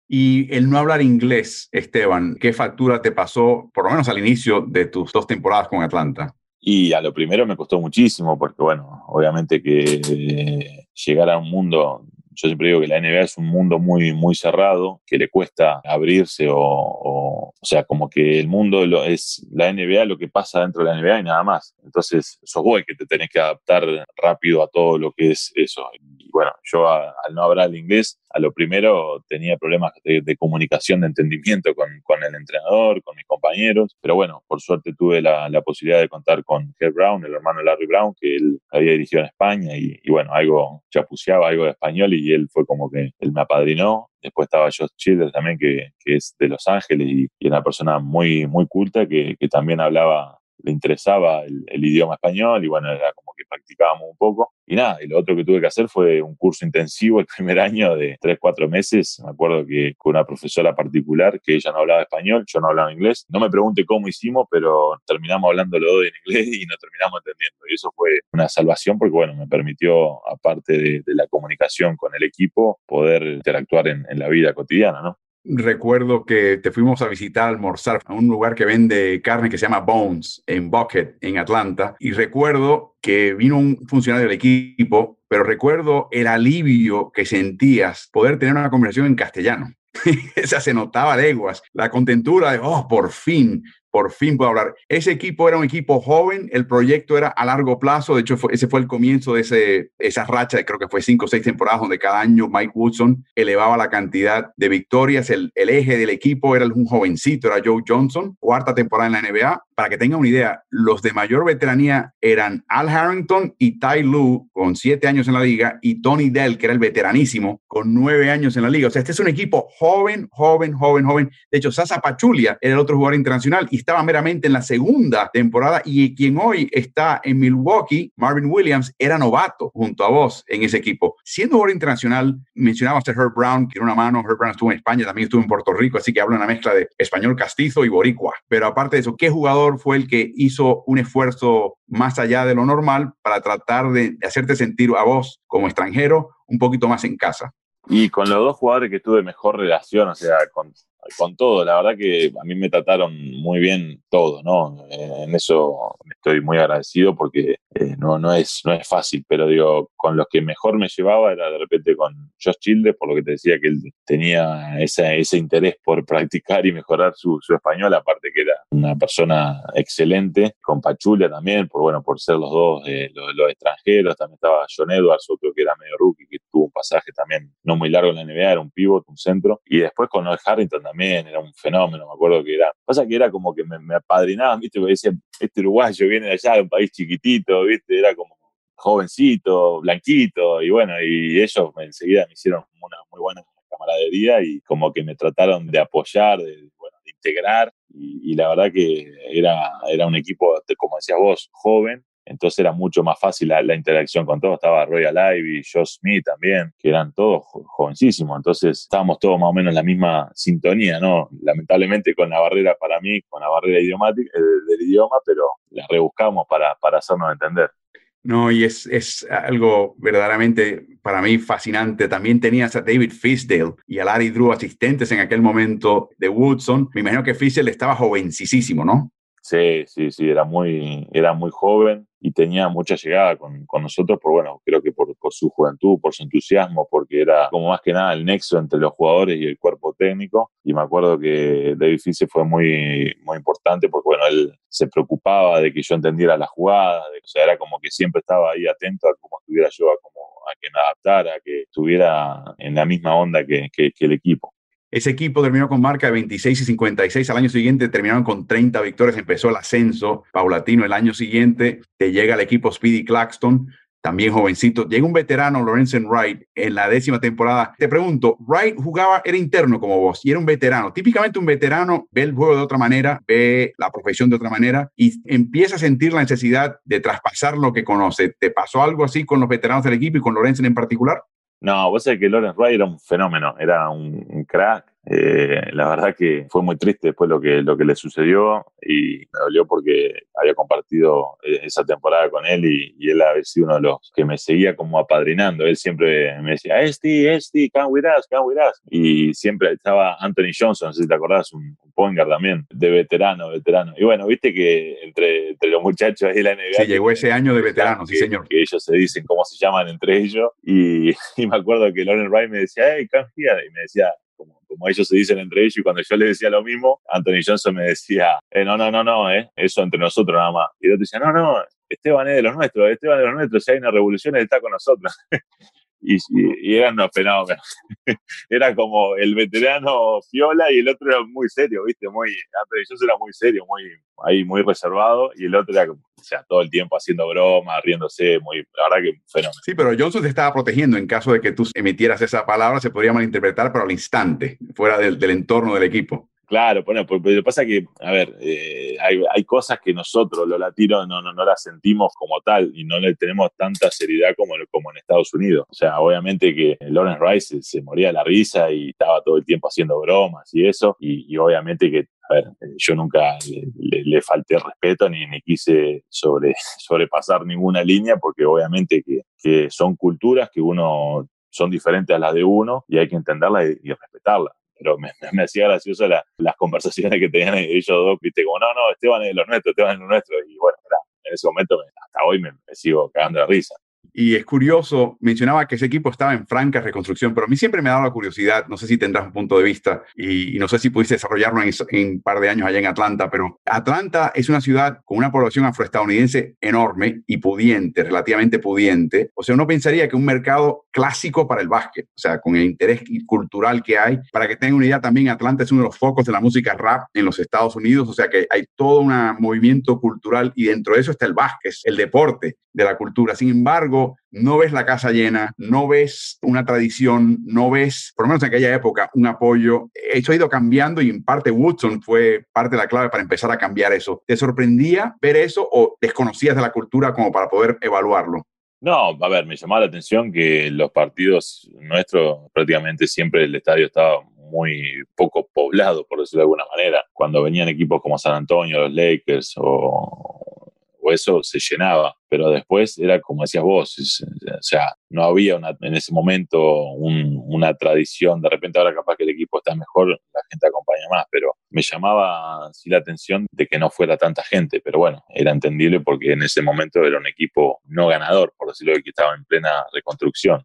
Y el no hablar inglés, Esteban, ¿qué factura te pasó, por lo menos al inicio de tus dos temporadas con Atlanta? Y a lo primero me costó muchísimo porque, bueno, obviamente que eh, llegar a un mundo, yo siempre digo que la N B A es un mundo muy, muy cerrado, que le cuesta abrirse o, o, o sea, como que el mundo lo, es la N B A, lo que pasa dentro de la N B A y nada más. Entonces, sos vos el que te tenés que adaptar rápido a todo lo que es eso. Y bueno, yo a, al no hablar el inglés, a lo primero tenía problemas de, de comunicación, de entendimiento con, con el entrenador, con mis compañeros, pero bueno, por suerte tuve la, la posibilidad de contar con Herb Brown, el hermano de Larry Brown, que él había dirigido en España y, y bueno, algo chapuceaba, algo de español y él fue como que él me apadrinó. Después estaba Josh Childers también, que, que es de Los Ángeles y, y una persona muy, muy culta que, que también hablaba, le interesaba el, el idioma español y bueno, era como que practicábamos un poco. Y nada, y lo otro que tuve que hacer fue un curso intensivo el primer año de tres, cuatro meses. Me acuerdo que con una profesora particular, que ella no hablaba español, yo no hablaba inglés. No me pregunte cómo hicimos, pero terminamos hablando los dos en inglés y nos terminamos entendiendo. Y eso fue una salvación porque, bueno, me permitió, aparte de, de la comunicación con el equipo, poder interactuar en, en la vida cotidiana, ¿no? Recuerdo que te fuimos a visitar, a almorzar a un lugar que vende carne que se llama Bones, en Buckhead, en Atlanta. Y recuerdo que vino un funcionario del equipo, pero recuerdo el alivio que sentías poder tener una conversación en castellano. Esa se notaba a leguas, la contentura de, oh, por fin, por fin puedo hablar. Ese equipo era un equipo joven, el proyecto era a largo plazo, de hecho fue, ese fue el comienzo de ese, esa racha, de, creo que fue cinco o seis temporadas, donde cada año Mike Woodson elevaba la cantidad de victorias. El, el eje del equipo era un jovencito, era Joe Johnson, cuarta temporada en la N B A. Para que tengan una idea, los de mayor veteranía eran Al Harrington y Ty Lue, con siete años en la liga, y Tony Dell, que era el veteranísimo, con nueve años en la liga. O sea, este es un equipo joven, joven, joven, joven. De hecho, Sasa Pachulia era el otro jugador internacional y estaba meramente en la segunda temporada, y quien hoy está en Milwaukee, Marvin Williams, era novato junto a vos en ese equipo. Siendo jugador internacional, mencionabas a Herb Brown, que era una mano. Herb Brown estuvo en España, también estuvo en Puerto Rico, así que habla una mezcla de español castizo y boricua. Pero aparte de eso, ¿qué jugador fue el que hizo un esfuerzo más allá de lo normal para tratar de hacerte sentir a vos como extranjero un poquito más en casa? Y con los dos jugadores que tuve mejor relación, o sea, con, con todo, la verdad que a mí me trataron muy bien todos, ¿no? Eh, en eso estoy muy agradecido porque eh, no, no, es, no es fácil, pero digo, con los que mejor me llevaba era de repente con Josh Childers, por lo que te decía que él tenía ese, ese interés por practicar y mejorar su, su español, aparte que era una persona excelente, con Pachulia también, por, bueno, por ser los dos eh, los, los extranjeros. También estaba John Edwards, otro que era medio rookie, que tuvo un pasaje también no muy largo en la N B A, era un pivot, un centro, y después con Noel Harrington también era un fenómeno. Me acuerdo que era, pasa que era como que me, me apadrinaban, viste, porque decían, este uruguayo viene de allá, de un país chiquitito, viste, era como jovencito, blanquito, y bueno, y ellos enseguida me hicieron una muy buena camaradería y como que me trataron de apoyar, de, bueno, de integrar, y, y la verdad que era, era un equipo, como decías vos, joven. Entonces era mucho más fácil la, la interacción con todos. Estaba Roy Alive y Josh Smith también, que eran todos jovencísimos. Entonces estábamos todos más o menos en la misma sintonía, ¿no? Lamentablemente con la barrera para mí, con la barrera idiomática, eh, del idioma, pero la rebuscamos para, para hacernos entender. No, y es, es algo verdaderamente para mí fascinante. También tenías a David Fisdale y a Larry Drew, asistentes en aquel momento de Woodson. Me imagino que Fisdale estaba jovencísimo, ¿no? Sí, sí, sí, era muy, era muy joven y tenía mucha llegada con, con nosotros, por bueno, creo que por, por su juventud, por su entusiasmo, porque era como más que nada el nexo entre los jugadores y el cuerpo técnico. Y me acuerdo que David Fisher fue muy, muy importante porque, bueno, él se preocupaba de que yo entendiera las jugadas, de, o sea, era como que siempre estaba ahí atento a cómo estuviera yo, a, cómo, a que me adaptara, a que estuviera en la misma onda que, que, que el equipo. Ese equipo terminó con marca de veintiséis y cincuenta y seis. Al año siguiente terminaron con treinta victorias. Empezó el ascenso paulatino. El año siguiente te llega el equipo Speedy Claxton, también jovencito. Llega un veterano, Lorenzen Wright, en la décima temporada. Te pregunto, Wright jugaba, era interno como vos y era un veterano. Típicamente un veterano ve el juego de otra manera, ve la profesión de otra manera y empieza a sentir la necesidad de traspasar lo que conoce. ¿Te pasó algo así con los veteranos del equipo y con Lorenzen en particular? No, vos sabés que Lawrence Wright era un fenómeno, era un, un crack. Eh, la verdad que fue muy triste después lo que, lo que le sucedió y me dolió porque había compartido esa temporada con él y, y él había sido uno de los que me seguía como apadrinando. Él siempre me decía, Esti, Esti, come with us, come with us. Y siempre estaba Anthony Johnson, no sé si te acordás, un, un point guard también, de veterano, veterano. Y bueno, viste que entre, entre los muchachos ahí de la N B A... Sí, llegó ese año de veterano, sí, que, señor. Que ellos se dicen cómo se llaman entre ellos. Y, y me acuerdo que Lauren Wright me decía, hey, come here. Y me decía, como, como ellos se dicen entre ellos, y cuando yo les decía lo mismo, Anthony Johnson me decía, eh, no, no, no, no, eh, eso entre nosotros nada más. Y el otro decía, no, no, Esteban es de los nuestros, Esteban es de los nuestros, si hay una revolución, él está con nosotros. y, y, y eran unos fenómenos. Era como el veterano piola y el otro era muy serio, ¿viste? Muy, Anthony Johnson era muy serio, muy, ahí muy reservado, y el otro era, o sea, todo el tiempo haciendo bromas, riéndose, muy, la verdad que un fenómeno. Sí, pero Johnson te estaba protegiendo en caso de que tú emitieras esa palabra, se podría malinterpretar, pero al instante, fuera del, del entorno del equipo. Claro, bueno, pero lo que pasa es que, a ver, eh, hay, hay cosas que nosotros, los latinos, no, no, no las sentimos como tal y no le tenemos tanta seriedad como, como en Estados Unidos. O sea, obviamente que Lawrence Rice se, se moría de la risa y estaba todo el tiempo haciendo bromas y eso, y, y obviamente que, a ver, yo nunca le, le, le falté respeto ni, ni quise sobre, sobrepasar ninguna línea, porque obviamente que, que son culturas que uno son diferentes a las de uno y hay que entenderlas y, y respetarlas. Pero me, me hacía gracioso la, las conversaciones que tenían ellos dos, viste, como, no, no, Esteban es de los nuestros, Esteban es de los nuestros, y bueno, en ese momento, me, hasta hoy me, me sigo cagando de risa. Y es curioso, mencionaba que ese equipo estaba en franca reconstrucción, pero a mí siempre me ha dado la curiosidad, no sé si tendrás un punto de vista y, y no sé si pudiste desarrollarlo en, en un par de años allá en Atlanta, pero Atlanta es una ciudad con una población afroestadounidense enorme y pudiente, relativamente pudiente. O sea, uno pensaría que un mercado clásico para el básquet, o sea, con el interés cultural que hay. Para que tengan una idea, también Atlanta es uno de los focos de la música rap en los Estados Unidos, o sea que hay todo un movimiento cultural y dentro de eso está el básquet, el deporte de la cultura. Sin embargo, no ves la casa llena, no ves una tradición, no ves, por lo menos en aquella época, un apoyo. Eso ha ido cambiando y en parte Woodson fue parte de la clave para empezar a cambiar eso. ¿Te sorprendía ver eso o desconocías de la cultura como para poder evaluarlo? No, a ver, me llamaba la atención que los partidos nuestros, prácticamente siempre el estadio estaba muy poco poblado, por decirlo de alguna manera. Cuando venían equipos como San Antonio, los Lakers o, o eso, se llenaba. Pero después era como decías vos, es, o sea, no había una, en ese momento un, una tradición. De repente ahora capaz que el equipo está mejor, la gente acompaña más, pero me llamaba sí la atención de que no fuera tanta gente. Pero bueno, era entendible porque en ese momento era un equipo no ganador, por decirlo, que estaba en plena reconstrucción.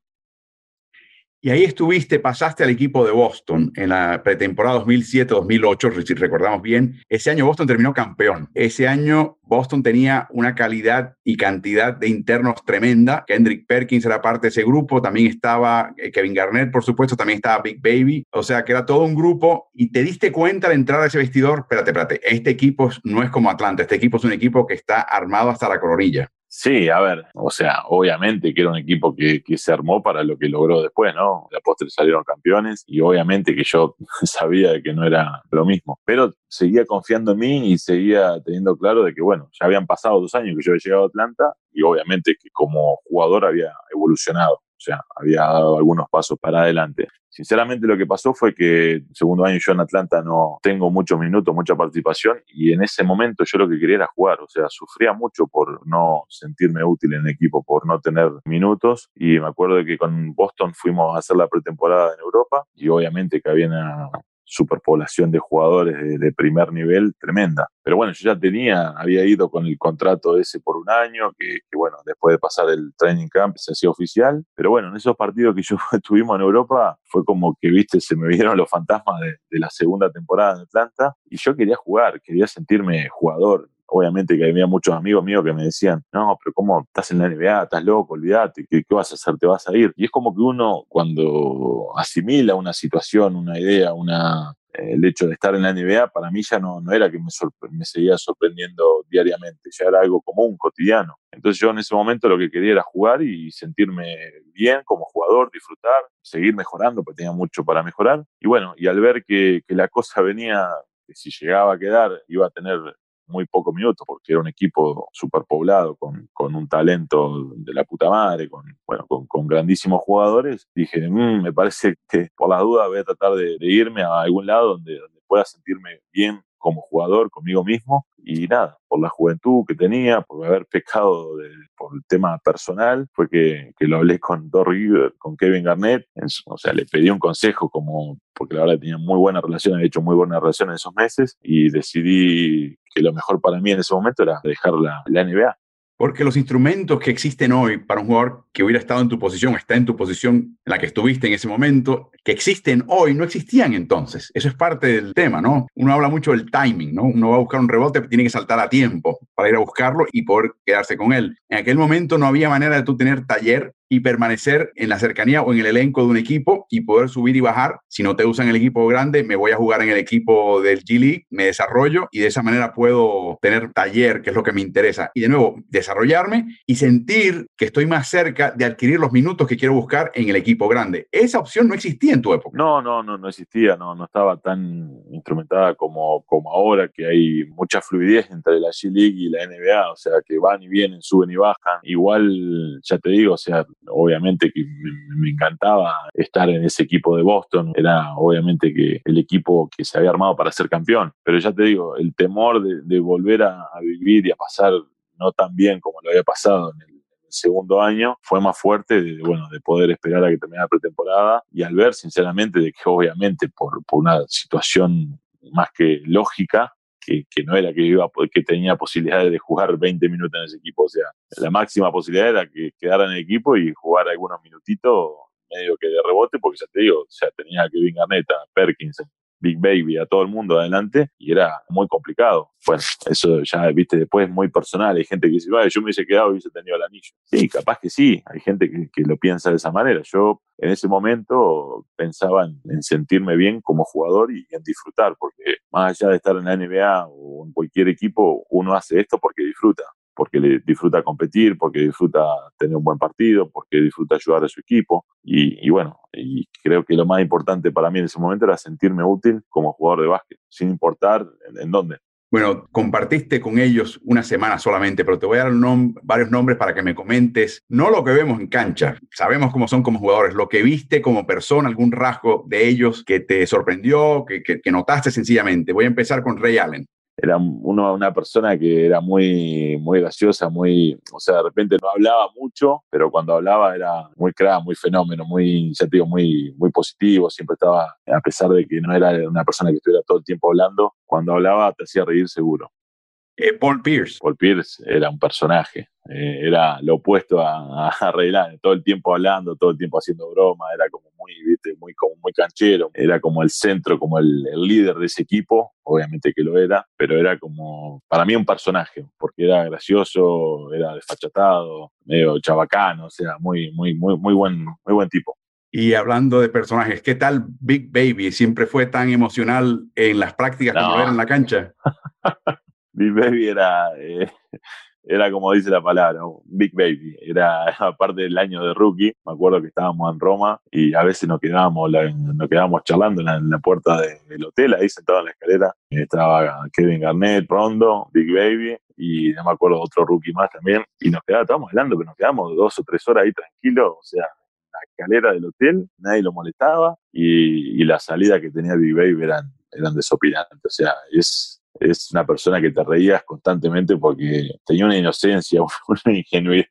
Y ahí estuviste, pasaste al equipo de Boston en la pretemporada dos mil siete dos mil ocho, si recordamos bien. Ese año Boston terminó campeón. Ese año Boston tenía una calidad y cantidad de internos tremenda. Kendrick Perkins era parte de ese grupo. También estaba Kevin Garnett, por supuesto. También estaba Big Baby. O sea, que era todo un grupo. Y te diste cuenta al entrar a ese vestidor, espérate, espérate, este equipo no es como Atlanta. Este equipo es un equipo que está armado hasta la coronilla. Sí, a ver, o sea, obviamente que era un equipo que, que se armó para lo que logró después, ¿no? De postre salieron campeones y obviamente que yo sabía que no era lo mismo, pero seguía confiando en mí y seguía teniendo claro de que, bueno, ya habían pasado dos años que yo había llegado a Atlanta y obviamente que como jugador había evolucionado. O sea, había dado algunos pasos para adelante. Sinceramente lo que pasó fue que el segundo año yo en Atlanta no tengo muchos minutos, mucha participación y en ese momento yo lo que quería era jugar. O sea, sufría mucho por no sentirme útil en el equipo, por no tener minutos y me acuerdo de que con Boston fuimos a hacer la pretemporada en Europa y obviamente que había una superpoblación de jugadores de, de primer nivel tremenda. Pero bueno, yo ya tenía, había ido con el contrato ese por un año, que, que bueno, después de pasar el training camp se hacía oficial. Pero bueno, en esos partidos que yo estuvimos en Europa, fue como que, viste, se me vieron los fantasmas de, de la segunda temporada en Atlanta y yo quería jugar, quería sentirme jugador. Obviamente que había muchos amigos míos que me decían, no, pero ¿cómo estás en la N B A? Estás loco, olvídate, ¿qué, qué vas a hacer? ¿Te vas a ir? Y es como que uno cuando asimila una situación, una idea, una, eh, el hecho de estar en la N B A, para mí ya no, no era que me, sorpre- me seguía sorprendiendo diariamente, ya era algo común, cotidiano. Entonces yo en ese momento lo que quería era jugar y sentirme bien como jugador, disfrutar, seguir mejorando, porque tenía mucho para mejorar. Y bueno, y al ver que, que la cosa venía, que si llegaba a quedar iba a tener muy pocos minutos, porque era un equipo superpoblado, con, con un talento de la puta madre, con, bueno, con, con grandísimos jugadores. Dije, mmm, me parece que por las dudas voy a tratar de, de irme a algún lado donde, donde pueda sentirme bien como jugador, conmigo mismo, y nada, por la juventud que tenía, por haber pecado de, por el tema personal, fue que, que lo hablé con Doc Rivers, con Kevin Garnett, en su, o sea, le pedí un consejo, como porque la verdad tenía muy buena relación, había hecho muy buena relación en esos meses, y decidí que lo mejor para mí en ese momento era dejar la, la N B A. Porque los instrumentos que existen hoy para un jugador que hubiera estado en tu posición, está en tu posición en la que estuviste en ese momento, que existen hoy, no existían entonces. Eso es parte del tema, ¿no? Uno habla mucho del timing, ¿no? Uno va a buscar un rebote, tiene que saltar a tiempo para ir a buscarlo y poder quedarse con él. En aquel momento no había manera de tú tener taller y permanecer en la cercanía o en el elenco de un equipo y poder subir y bajar. Si no te usan el equipo grande, me voy a jugar en el equipo del G League, me desarrollo y de esa manera puedo tener taller, que es lo que me interesa. Y de nuevo, desarrollarme y sentir que estoy más cerca de adquirir los minutos que quiero buscar en el equipo grande. Esa opción no existía en tu época. No, no, no, no existía, no, no estaba tan instrumentada como, como ahora, que hay mucha fluidez entre la G League y la N B A, o sea, que van y vienen, suben y bajan. Igual, ya te digo, o sea, obviamente que me, me encantaba estar en ese equipo de Boston, era obviamente que el equipo que se había armado para ser campeón, pero ya te digo, el temor de, de volver a, a vivir y a pasar no tan bien como lo había pasado en el segundo año fue más fuerte de, bueno, de poder esperar a que terminara la pretemporada, y al ver sinceramente de que obviamente por, por una situación más que lógica, que, que no era que, iba, que tenía posibilidades de jugar veinte minutos en ese equipo, o sea, la máxima posibilidad era que quedara en el equipo y jugar algunos minutitos medio que de rebote, porque ya te digo, o sea, tenía a Kevin Garnett, a Perkins, Big Baby, a todo el mundo adelante, y era muy complicado. Bueno, eso ya, viste, después es muy personal. Hay gente que dice, vale, yo me hubiese quedado y hubiese tenido el anillo. Sí, capaz que sí. Hay gente que, que lo piensa de esa manera. Yo, en ese momento, pensaba en, en sentirme bien como jugador y en disfrutar, porque más allá de estar en la N B A o en cualquier equipo, uno hace esto porque disfruta. Porque le disfruta competir, porque disfruta tener un buen partido, porque disfruta ayudar a su equipo. Y, y bueno, y creo que lo más importante para mí en ese momento era sentirme útil como jugador de básquet, sin importar en, en dónde. Bueno, compartiste con ellos una semana solamente, pero te voy a dar nom- varios nombres para que me comentes, no lo que vemos en cancha, sabemos cómo son como jugadores, lo que viste como persona, algún rasgo de ellos que te sorprendió, que, que, que notaste sencillamente. Voy a empezar con Ray Allen. Era uno, una persona que era muy, muy graciosa, muy, o sea, de repente no hablaba mucho, pero cuando hablaba era muy crack, muy fenómeno, muy, ya te digo, muy, muy positivo, siempre estaba, a pesar de que no era una persona que estuviera todo el tiempo hablando, cuando hablaba te hacía reír seguro. Eh, Paul Pierce. Paul Pierce era un personaje, eh, era lo opuesto a, a Ray Allen, todo el tiempo hablando, todo el tiempo haciendo broma, era como muy, viste, muy, como muy canchero, era como el centro, como el, el líder de ese equipo, obviamente que lo era, pero era como, para mí un personaje, porque era gracioso, era desfachatado, medio chabacano, o sea, muy, muy, muy, muy buen, muy buen tipo. Y hablando de personajes, ¿qué tal Big Baby? ¿Siempre fue tan emocional en las prácticas No. como lo era en la cancha? Big Baby era, eh, era como dice la palabra, Big Baby. Era aparte del año de rookie, me acuerdo que estábamos en Roma y a veces nos quedábamos, nos quedábamos charlando en la, en la puerta de, del hotel, ahí sentado en la escalera. Estaba Kevin Garnett, Rondo, Big Baby y no me acuerdo otro rookie más también. Y nos quedábamos, estábamos hablando, pero nos quedamos dos o tres horas ahí tranquilos, o sea, la escalera del hotel, nadie lo molestaba y, y la salida que tenía Big Baby eran, eran desopilantes. O sea, es... es una persona que te reías constantemente porque tenía una inocencia, una ingenuidad.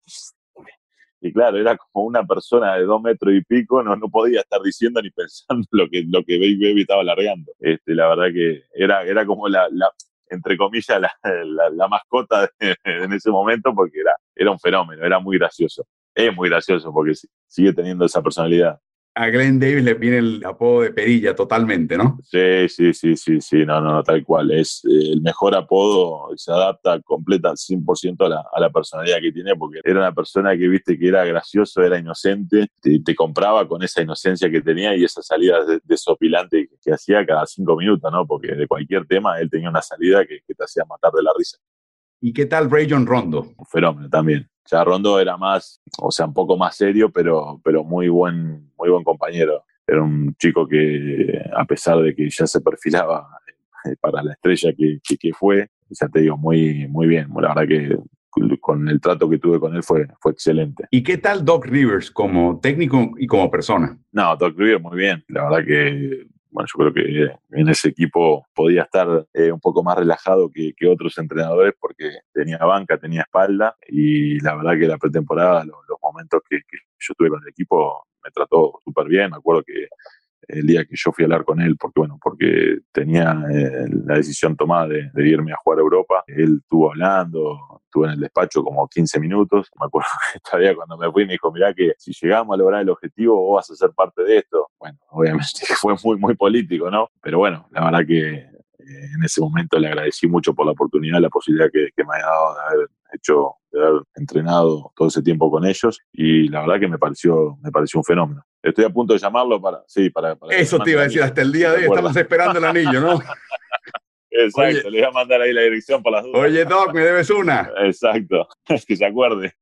Y claro, era como una persona de dos metros y pico, no, no podía estar diciendo ni pensando lo que, lo que Baby Baby estaba largando. Este, la verdad que era, era como la, la entre comillas, la, la, la mascota de, en ese momento, porque era, era un fenómeno, era muy gracioso. Es muy gracioso porque sigue teniendo esa personalidad. A Glenn Davis le viene el apodo de Perilla totalmente, ¿no? Sí, sí, sí, sí, sí, no, no, no, tal cual. Es eh, el mejor apodo, se adapta completa al cien por ciento a la, a la personalidad que tiene, porque era una persona que, viste, que era gracioso, era inocente, te, te compraba con esa inocencia que tenía y esa salida desopilante que, que hacía cada cinco minutos, ¿no? Porque de cualquier tema él tenía una salida que, que te hacía matar de la risa. ¿Y qué tal Rajon Rondo? Un fenómeno también. Ya Rondo era más, o sea, un poco más serio, pero, pero muy buen, muy buen compañero. Era un chico que, a pesar de que ya se perfilaba para la estrella que, que, que fue, ya te digo, muy, muy bien. La verdad que con el trato que tuve con él fue, fue excelente. ¿Y qué tal Doc Rivers como técnico y como persona? No, Doc Rivers muy bien. La verdad que, bueno, yo creo que en ese equipo podía estar eh, un poco más relajado que, que otros entrenadores porque tenía banca, tenía espalda y la verdad que la pretemporada, los, los momentos que, que yo tuve con el equipo me trató súper bien. Me acuerdo que el día que yo fui a hablar con él, porque bueno, porque tenía eh, la decisión tomada de, de irme a jugar a Europa, él estuvo hablando, estuvo en el despacho como quince minutos, me acuerdo que todavía cuando me fui me dijo, mirá que si llegamos a lograr el objetivo vos vas a ser parte de esto. Bueno, obviamente fue muy, muy político, ¿no? Pero bueno, la verdad que en ese momento le agradecí mucho por la oportunidad, la posibilidad que, que me ha dado de haber hecho, de haber entrenado todo ese tiempo con ellos y la verdad que me pareció, me pareció un fenómeno. Estoy a punto de llamarlo para, sí, para, para Eso te iba a decir, hasta el día de hoy estamos esperando el anillo, ¿no? Exacto, oye, le voy a mandar ahí la dirección por las dudas. Oye, Doc, me debes una. Exacto, que se acuerde.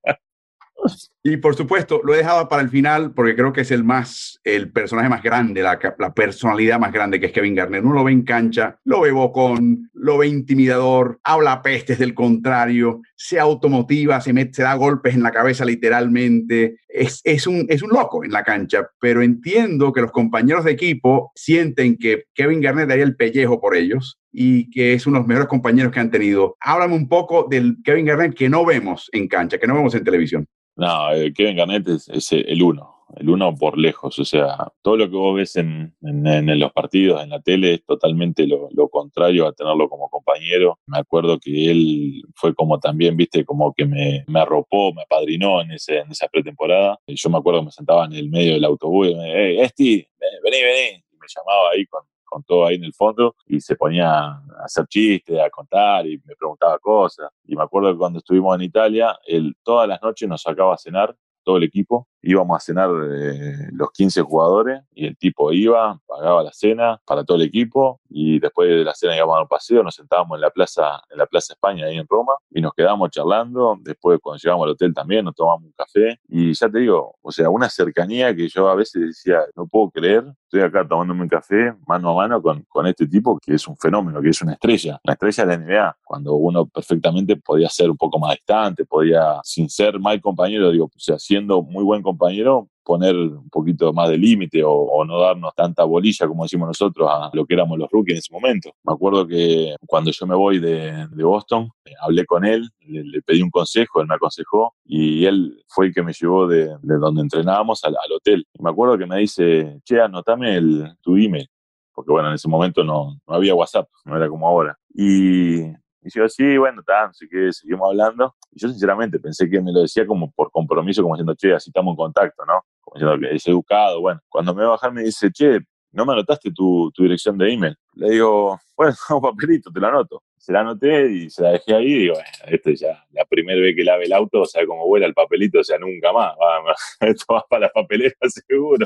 Y por supuesto, lo he dejado para el final porque creo que es el más, el personaje más grande, la, la personalidad más grande que es Kevin Garnett. Uno lo ve en cancha, lo ve bocón, lo ve intimidador, habla pestes del contrario, se automotiva, se, mete, se da golpes en la cabeza literalmente. Es, es, un, es un loco en la cancha, pero entiendo que los compañeros de equipo sienten que Kevin Garnett daría el pellejo por ellos y que es uno de los mejores compañeros que han tenido. Háblame un poco del Kevin Garnett que no vemos en cancha, que no vemos en televisión. No, Kevin Garnett es, es el uno, el uno por lejos. O sea, todo lo que vos ves en, en, en los partidos, en la tele, es totalmente lo, lo contrario a tenerlo como compañero. Me acuerdo que él fue como también, viste, como que me, me arropó, me apadrinó en, ese, en esa pretemporada. Y yo me acuerdo que me sentaba en el medio del autobús y me decía, hey, Esti, vení, vení. Y me llamaba ahí con, con todo ahí en el fondo y se ponía a hacer chistes, a contar y me preguntaba cosas. Y me acuerdo que cuando estuvimos en Italia, él todas las noches nos sacaba a cenar, todo el equipo. Íbamos a cenar eh, los quince jugadores y el tipo iba, pagaba la cena para todo el equipo y después de la cena íbamos a un paseo, nos sentábamos en la plaza, en la Plaza España ahí en Roma y nos quedábamos charlando. Después cuando llegamos al hotel también nos tomamos un café y ya te digo, o sea, una cercanía que yo a veces decía, no puedo creer, estoy acá tomándome un café mano a mano con, con este tipo que es un fenómeno, que es una estrella, una estrella de la N B A, cuando uno perfectamente podía ser un poco más distante, podía, sin ser mal compañero, digo, o sea, siendo muy buen compañero, poner un poquito más de límite o, o no darnos tanta bolilla, como decimos nosotros, a lo que éramos los rookies en ese momento. Me acuerdo que cuando yo me voy de, de Boston, eh, hablé con él, le, le pedí un consejo, él me aconsejó y él fue el que me llevó de, de donde entrenábamos al, al hotel. Y me acuerdo que me dice, che, anotame el, tu email, porque bueno, en ese momento no, no había WhatsApp, no era como ahora. Y... Y yo, sí, bueno, está, no sé qué, seguimos hablando. Y yo sinceramente pensé que me lo decía como por compromiso, como diciendo, che, así estamos en contacto, ¿no? Como diciendo que es educado, bueno. Cuando me va a bajar me dice, che, ¿no me anotaste tu, tu dirección de email? Le digo, bueno, un papelito, te lo anoto. Se la anoté y se la dejé ahí y digo, bueno, esto ya, la primera vez que lave el auto, o sea, como vuela el papelito, o sea, nunca más. Va, esto va para la papelera seguro.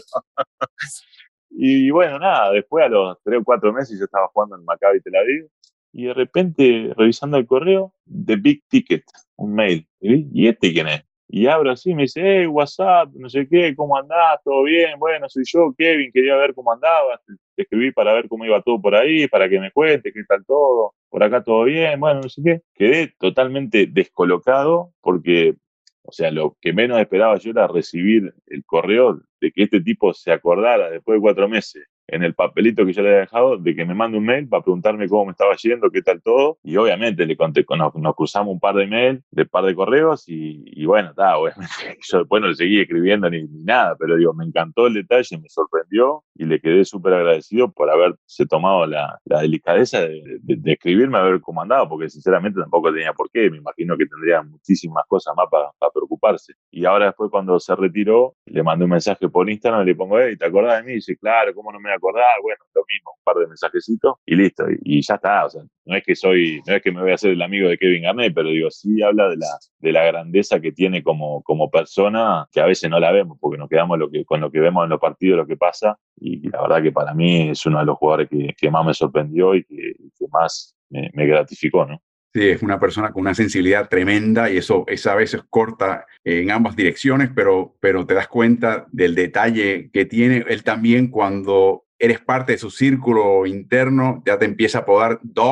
Y bueno, nada, después a los tres o cuatro meses yo estaba jugando en Maccabi Tel Aviv y de repente, revisando el correo, The Big Ticket, un mail. ¿Sí? ¿Y este quién es? Y abro así y me dice, hey, WhatsApp, no sé qué, ¿cómo andás? ¿Todo bien? Bueno, soy yo, Kevin, quería ver cómo andabas. Te escribí para ver cómo iba todo por ahí, para que me cuentes qué tal todo. Por acá todo bien, bueno, no sé qué. Quedé totalmente descolocado porque, o sea, lo que menos esperaba yo era recibir el correo de que este tipo se acordara después de cuatro meses en el papelito que yo le había dejado, de que me mande un mail para preguntarme cómo me estaba yendo, qué tal todo. Y obviamente le conté, nos, nos cruzamos un par de mails, de par de correos y, y bueno, está, obviamente yo después no le seguí escribiendo ni, ni nada, pero digo, me encantó el detalle, me sorprendió y le quedé súper agradecido por haberse tomado la, la delicadeza de, de, de escribirme a ver cómo andaba, porque sinceramente tampoco tenía por qué, me imagino que tendría muchísimas cosas más para pa preocuparse. Y ahora después cuando se retiró, le mandé un mensaje por Instagram y le pongo, hey, ¿te acordás de mí? Y dice, claro, ¿cómo no me voy a acordar? Bueno, lo mismo, un par de mensajecitos y listo, y, y ya está. O sea, no es que soy, no es que me voy a hacer el amigo de Kevin Garnett, pero digo, sí habla de la, de la grandeza que tiene como, como persona, que a veces no la vemos, porque nos quedamos lo que, con lo que vemos en los partidos, lo que pasa, y la verdad que para mí es uno de los jugadores que, que más me sorprendió y que, que más me, me gratificó, ¿no? Sí, es una persona con una sensibilidad tremenda y eso es a veces corta en ambas direcciones, pero, pero te das cuenta del detalle que tiene. Él también, cuando eres parte de su círculo interno, ya te empieza a apodar Dog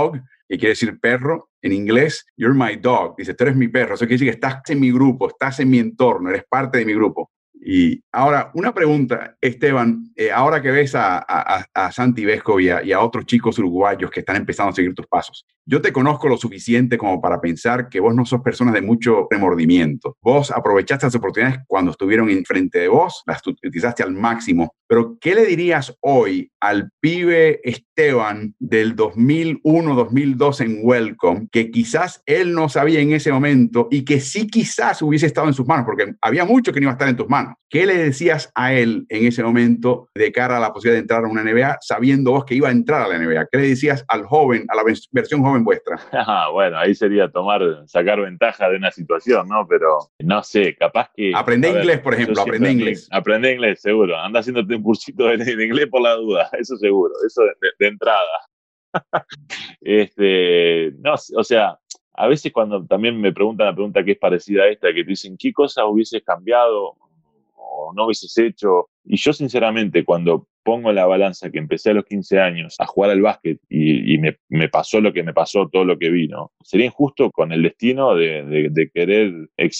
que quiere decir perro en inglés. You're my dog. Dice, tú eres mi perro. Eso quiere decir que estás en mi grupo, estás en mi entorno, eres parte de mi grupo. Y ahora, una pregunta, Esteban, eh, ahora que ves a, a, a Santi Vesco y a, y a otros chicos uruguayos que están empezando a seguir tus pasos, yo te conozco lo suficiente como para pensar que vos no sos personas de mucho remordimiento. Vos aprovechaste las oportunidades cuando estuvieron enfrente de vos, las utilizaste al máximo, pero ¿qué le dirías hoy al pibe Esteban del dos mil uno, dos mil dos en Welcome, que quizás él no sabía en ese momento y que sí quizás hubiese estado en sus manos, porque había mucho que no iba a estar en tus manos? ¿Qué le decías a él en ese momento de cara a la posibilidad de entrar a una N B A, sabiendo vos que iba a entrar a la N B A? ¿Qué le decías al joven, a la versión joven vuestra? Ah, bueno, ahí sería tomar, sacar ventaja de una situación, ¿no? Pero no sé, capaz que... Aprende ver, inglés, por ejemplo, aprende inglés. Aprende inglés, seguro. Anda haciéndote un cursito de, de inglés por la duda, eso seguro, eso de, de entrada. este, no, o sea, a veces cuando también me preguntan la pregunta que es parecida a esta, que te dicen, ¿qué cosas hubieses cambiado o no hubieses hecho? Y yo sinceramente, cuando pongo en la balanza que empecé a los quince años a jugar al básquet y, y me, me pasó lo que me pasó, todo lo que vino, sería injusto con el destino de, de, de querer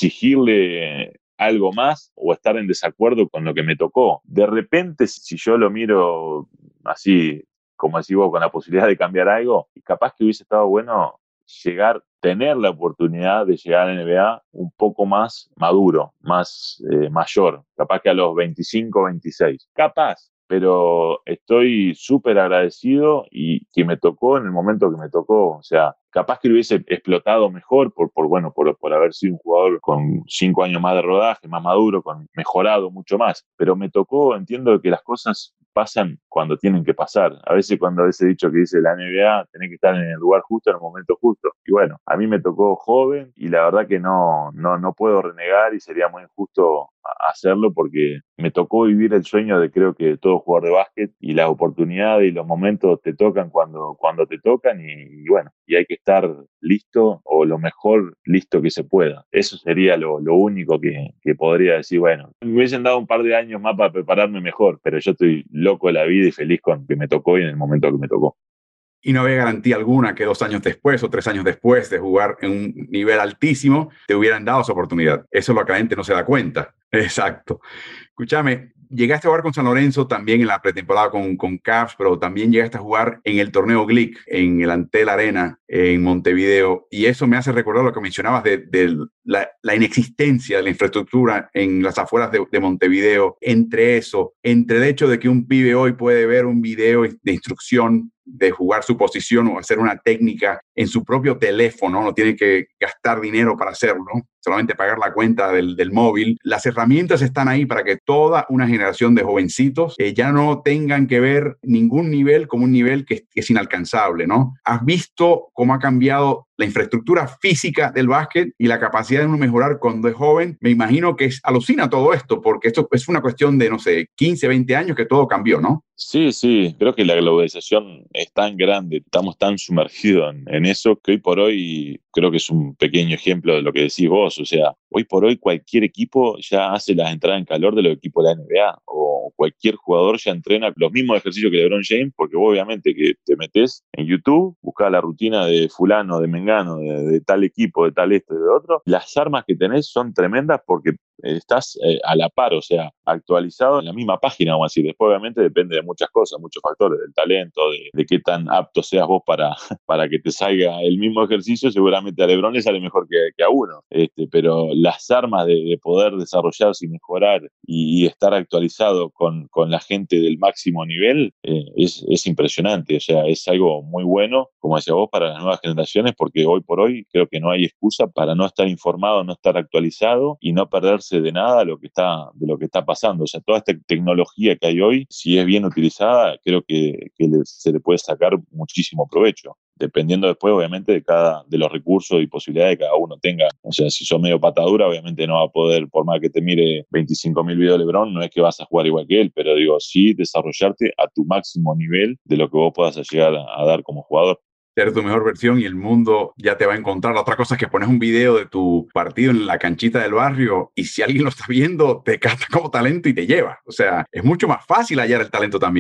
exigirle algo más o estar en desacuerdo con lo que me tocó. De repente, si yo lo miro así, como decís vos, con la posibilidad de cambiar algo, capaz que hubiese estado bueno llegar, tener la oportunidad de llegar a la N B A un poco más maduro, más eh, mayor, capaz que a los veinticinco, veintiséis. Capaz, pero estoy súper agradecido y que me tocó en el momento que me tocó. O sea, capaz que lo hubiese explotado mejor por, por bueno, por, por haber sido un jugador con cinco años más de rodaje, más maduro, con mejorado mucho más. Pero me tocó, entiendo que las cosas pasan cuando tienen que pasar. A veces cuando ese dicho que dice la N B A, tenés que estar en el lugar justo, en el momento justo. Y bueno, a mí me tocó joven y la verdad que no, no, no puedo renegar y sería muy injusto hacerlo porque me tocó vivir el sueño de creo que todo jugador de básquet, y las oportunidades y los momentos te tocan cuando, cuando te tocan y, y bueno, y hay que estar listo o lo mejor listo que se pueda. Eso sería lo, lo único que, que podría decir, bueno, me hubiesen dado un par de años más para prepararme mejor, pero yo estoy loco de la vida y feliz con que me tocó y en el momento que me tocó. Y no había garantía alguna que dos años después o tres años después de jugar en un nivel altísimo te hubieran dado esa oportunidad. Eso es lo que la gente no se da cuenta. Exacto. Escúchame, llegaste a jugar con San Lorenzo también en la pretemporada con, con Cavs, pero también llegaste a jugar en el torneo Glick, en el Antel Arena, en Montevideo. Y eso me hace recordar lo que mencionabas de, de la, la inexistencia de la infraestructura en las afueras de, de Montevideo. Entre eso, entre el hecho de que un pibe hoy puede ver un video de instrucción de jugar su posición o hacer una técnica en su propio teléfono, no tiene que gastar dinero para hacerlo, solamente pagar la cuenta del, del móvil. Las herramientas están ahí para que toda una generación de jovencitos eh, ya no tengan que ver ningún nivel como un nivel que, que es inalcanzable, ¿no? ¿Has visto cómo ha cambiado la infraestructura física del básquet y la capacidad de uno mejorar cuando es joven? Me imagino que es, alucina todo esto, porque esto es una cuestión de, no sé, quince, veinte años que todo cambió, ¿no? Sí, sí, creo que la globalización es tan grande, estamos tan sumergidos en, en eso, que hoy por hoy creo que es un pequeño ejemplo de lo que decís vos. O sea, hoy por hoy cualquier equipo ya hace las entradas en calor de los equipos de la N B A, o cualquier jugador ya entrena los mismos ejercicios que LeBron James, porque vos obviamente que te metés en YouTube, buscás la rutina de fulano, de mengano, de, de tal equipo, de tal esto y de otro. Las armas que tenés son tremendas porque estás eh, a la par, o sea, actualizado en la misma página, vamos a decir. Después obviamente depende de muchas cosas, muchos factores, del talento, de, de qué tan apto seas vos para, para que te salga el mismo ejercicio. Seguramente a LeBron le sale mejor que, que a uno, este, pero las armas de, de poder desarrollarse y mejorar y, y estar actualizado con, con la gente del máximo nivel eh, es, es impresionante. O sea, es algo muy bueno, como decía vos, para las nuevas generaciones, porque hoy por hoy creo que no hay excusa para no estar informado, no estar actualizado y no perderse de nada lo que está, de lo que está pasando. O sea, toda esta tecnología que hay hoy, si es bien utilizada, creo que, que le, se le puede sacar muchísimo provecho, dependiendo después, obviamente, de cada de los recursos y posibilidades que cada uno tenga. O sea, si sos medio patadura, obviamente no va a poder, por más que te mire veinticinco mil videos de LeBron, no es que vas a jugar igual que él, pero digo, sí desarrollarte a tu máximo nivel de lo que vos puedas llegar a, a dar como jugador. Ser tu mejor versión y el mundo ya te va a encontrar. La otra cosa es que pones un video de tu partido en la canchita del barrio y si alguien lo está viendo, te capta como talento y te lleva. O sea, es mucho más fácil hallar el talento también.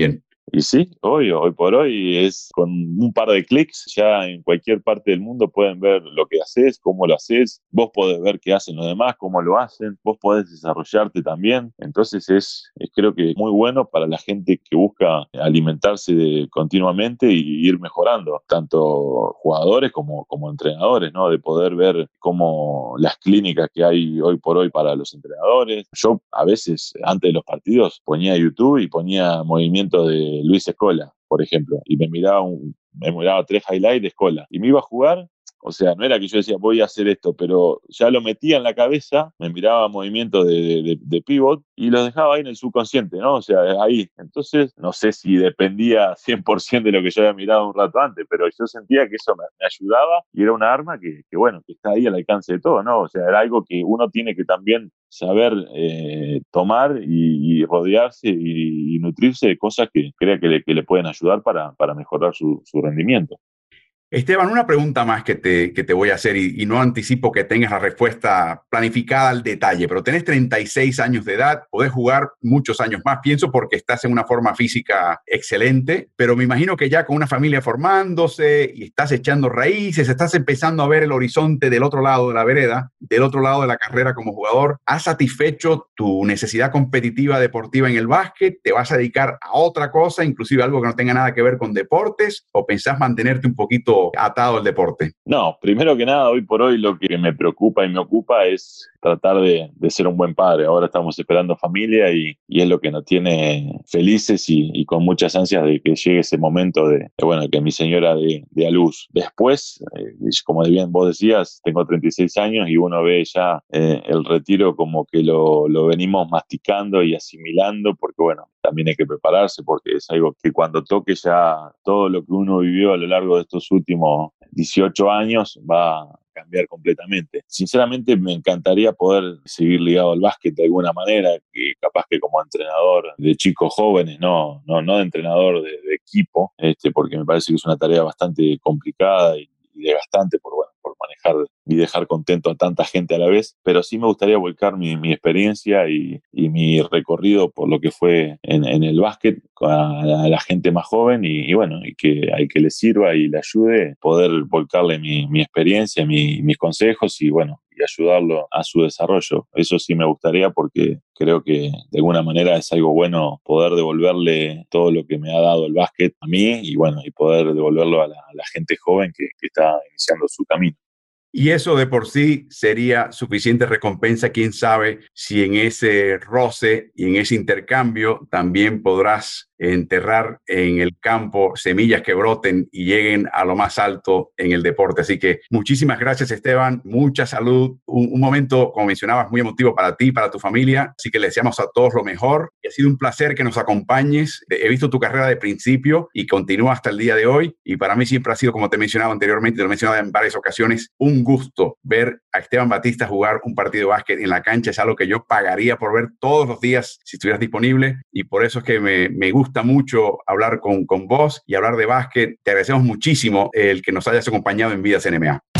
Y sí, obvio, hoy por hoy es con un par de clics, ya en cualquier parte del mundo pueden ver lo que haces, cómo lo haces, vos podés ver qué hacen los demás, cómo lo hacen, vos podés desarrollarte también. Entonces es, es creo que muy bueno para la gente que busca alimentarse de, continuamente y ir mejorando, tanto jugadores como, como entrenadores, ¿no? De poder ver cómo las clínicas que hay hoy por hoy para los entrenadores. Yo a veces, antes de los partidos, ponía YouTube y ponía movimientos de Luis Scola, por ejemplo, y me miraba, un, me miraba tres highlights de Scola y me iba a jugar. O sea, no era que yo decía, voy a hacer esto, pero ya lo metía en la cabeza, me miraba movimientos de, de, de pivot y los dejaba ahí en el subconsciente, ¿no? O sea, ahí. Entonces, no sé si dependía cien por ciento de lo que yo había mirado un rato antes, pero yo sentía que eso me, me ayudaba y era una arma que, que, bueno, que está ahí al alcance de todo, ¿no? O sea, era algo que uno tiene que también saber eh, tomar y, y rodearse y, y nutrirse de cosas que crea que le, que le pueden ayudar para, para mejorar su, su rendimiento. Esteban, una pregunta más que te, que te voy a hacer y, y no anticipo que tengas la respuesta planificada al detalle, pero tenés treinta y seis años de edad, podés jugar muchos años más, pienso porque estás en una forma física excelente, pero me imagino que ya con una familia formándose y estás echando raíces, estás empezando a ver el horizonte del otro lado de la vereda, del otro lado de la carrera como jugador. ¿Has satisfecho tu necesidad competitiva deportiva en el básquet? ¿Te vas a dedicar a otra cosa, inclusive algo que no tenga nada que ver con deportes? ¿O pensás mantenerte un poquito atado al deporte? No, primero que nada, hoy por hoy lo que me preocupa y me ocupa es tratar de, de ser un buen padre. Ahora estamos esperando familia y, y es lo que nos tiene felices y, y con muchas ansias de que llegue ese momento de, de bueno, que mi señora dé, dé a luz. Después, eh, como bien vos decías, tengo treinta y seis años y uno ve ya eh, el retiro como que lo, lo venimos masticando y asimilando porque, bueno, también hay que prepararse porque es algo que cuando toque ya todo lo que uno vivió a lo largo de estos últimos dieciocho años va a cambiar completamente. Sinceramente me encantaría poder seguir ligado al básquet de alguna manera, que capaz que como entrenador de chicos jóvenes, no, no, no de entrenador de, de equipo, este, porque me parece que es una tarea bastante complicada y, y desgastante por, bueno, por manejar y dejar contento a tanta gente a la vez, pero sí me gustaría volcar mi, mi experiencia y, y mi recorrido por lo que fue en, en el básquet a la, a la gente más joven y, y bueno, y que al que le sirva y le ayude, poder volcarle mi, mi experiencia, mi, mis consejos y bueno, y ayudarlo a su desarrollo. Eso sí me gustaría porque creo que de alguna manera es algo bueno poder devolverle todo lo que me ha dado el básquet a mí y bueno, y poder devolverlo a la, a la gente joven que, que está iniciando su camino. Y eso de por sí sería suficiente recompensa. Quién sabe si en ese roce y en ese intercambio también podrás enterrar en el campo semillas que broten y lleguen a lo más alto en el deporte. Así que muchísimas gracias, Esteban. Mucha salud. Un, un momento, como mencionabas, muy emotivo para ti, para tu familia. Así que le deseamos a todos lo mejor. Y ha sido un placer que nos acompañes. He visto tu carrera de principio y continúa hasta el día de hoy. Y para mí siempre ha sido, como te he mencionado anteriormente, te lo he mencionado en varias ocasiones, un gusto ver a Esteban Batista jugar un partido de básquet en la cancha. Es algo que yo pagaría por ver todos los días si estuvieras disponible. Y por eso es que me, me gusta mucho hablar con, con vos y hablar de básquet. Te agradecemos muchísimo el que nos hayas acompañado en Vidas N B A.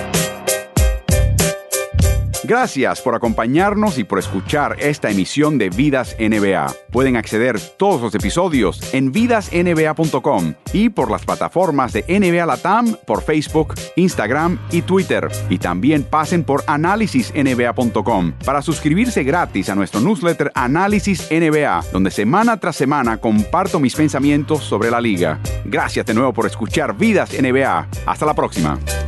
Gracias por acompañarnos y por escuchar esta emisión de Vidas N B A. Pueden acceder todos los episodios en vidas n b a punto com y por las plataformas de N B A Latam por Facebook, Instagram y Twitter. Y también pasen por análisis n b a punto com para suscribirse gratis a nuestro newsletter Análisis N B A, donde semana tras semana comparto mis pensamientos sobre la liga. Gracias de nuevo por escuchar Vidas N B A. Hasta la próxima.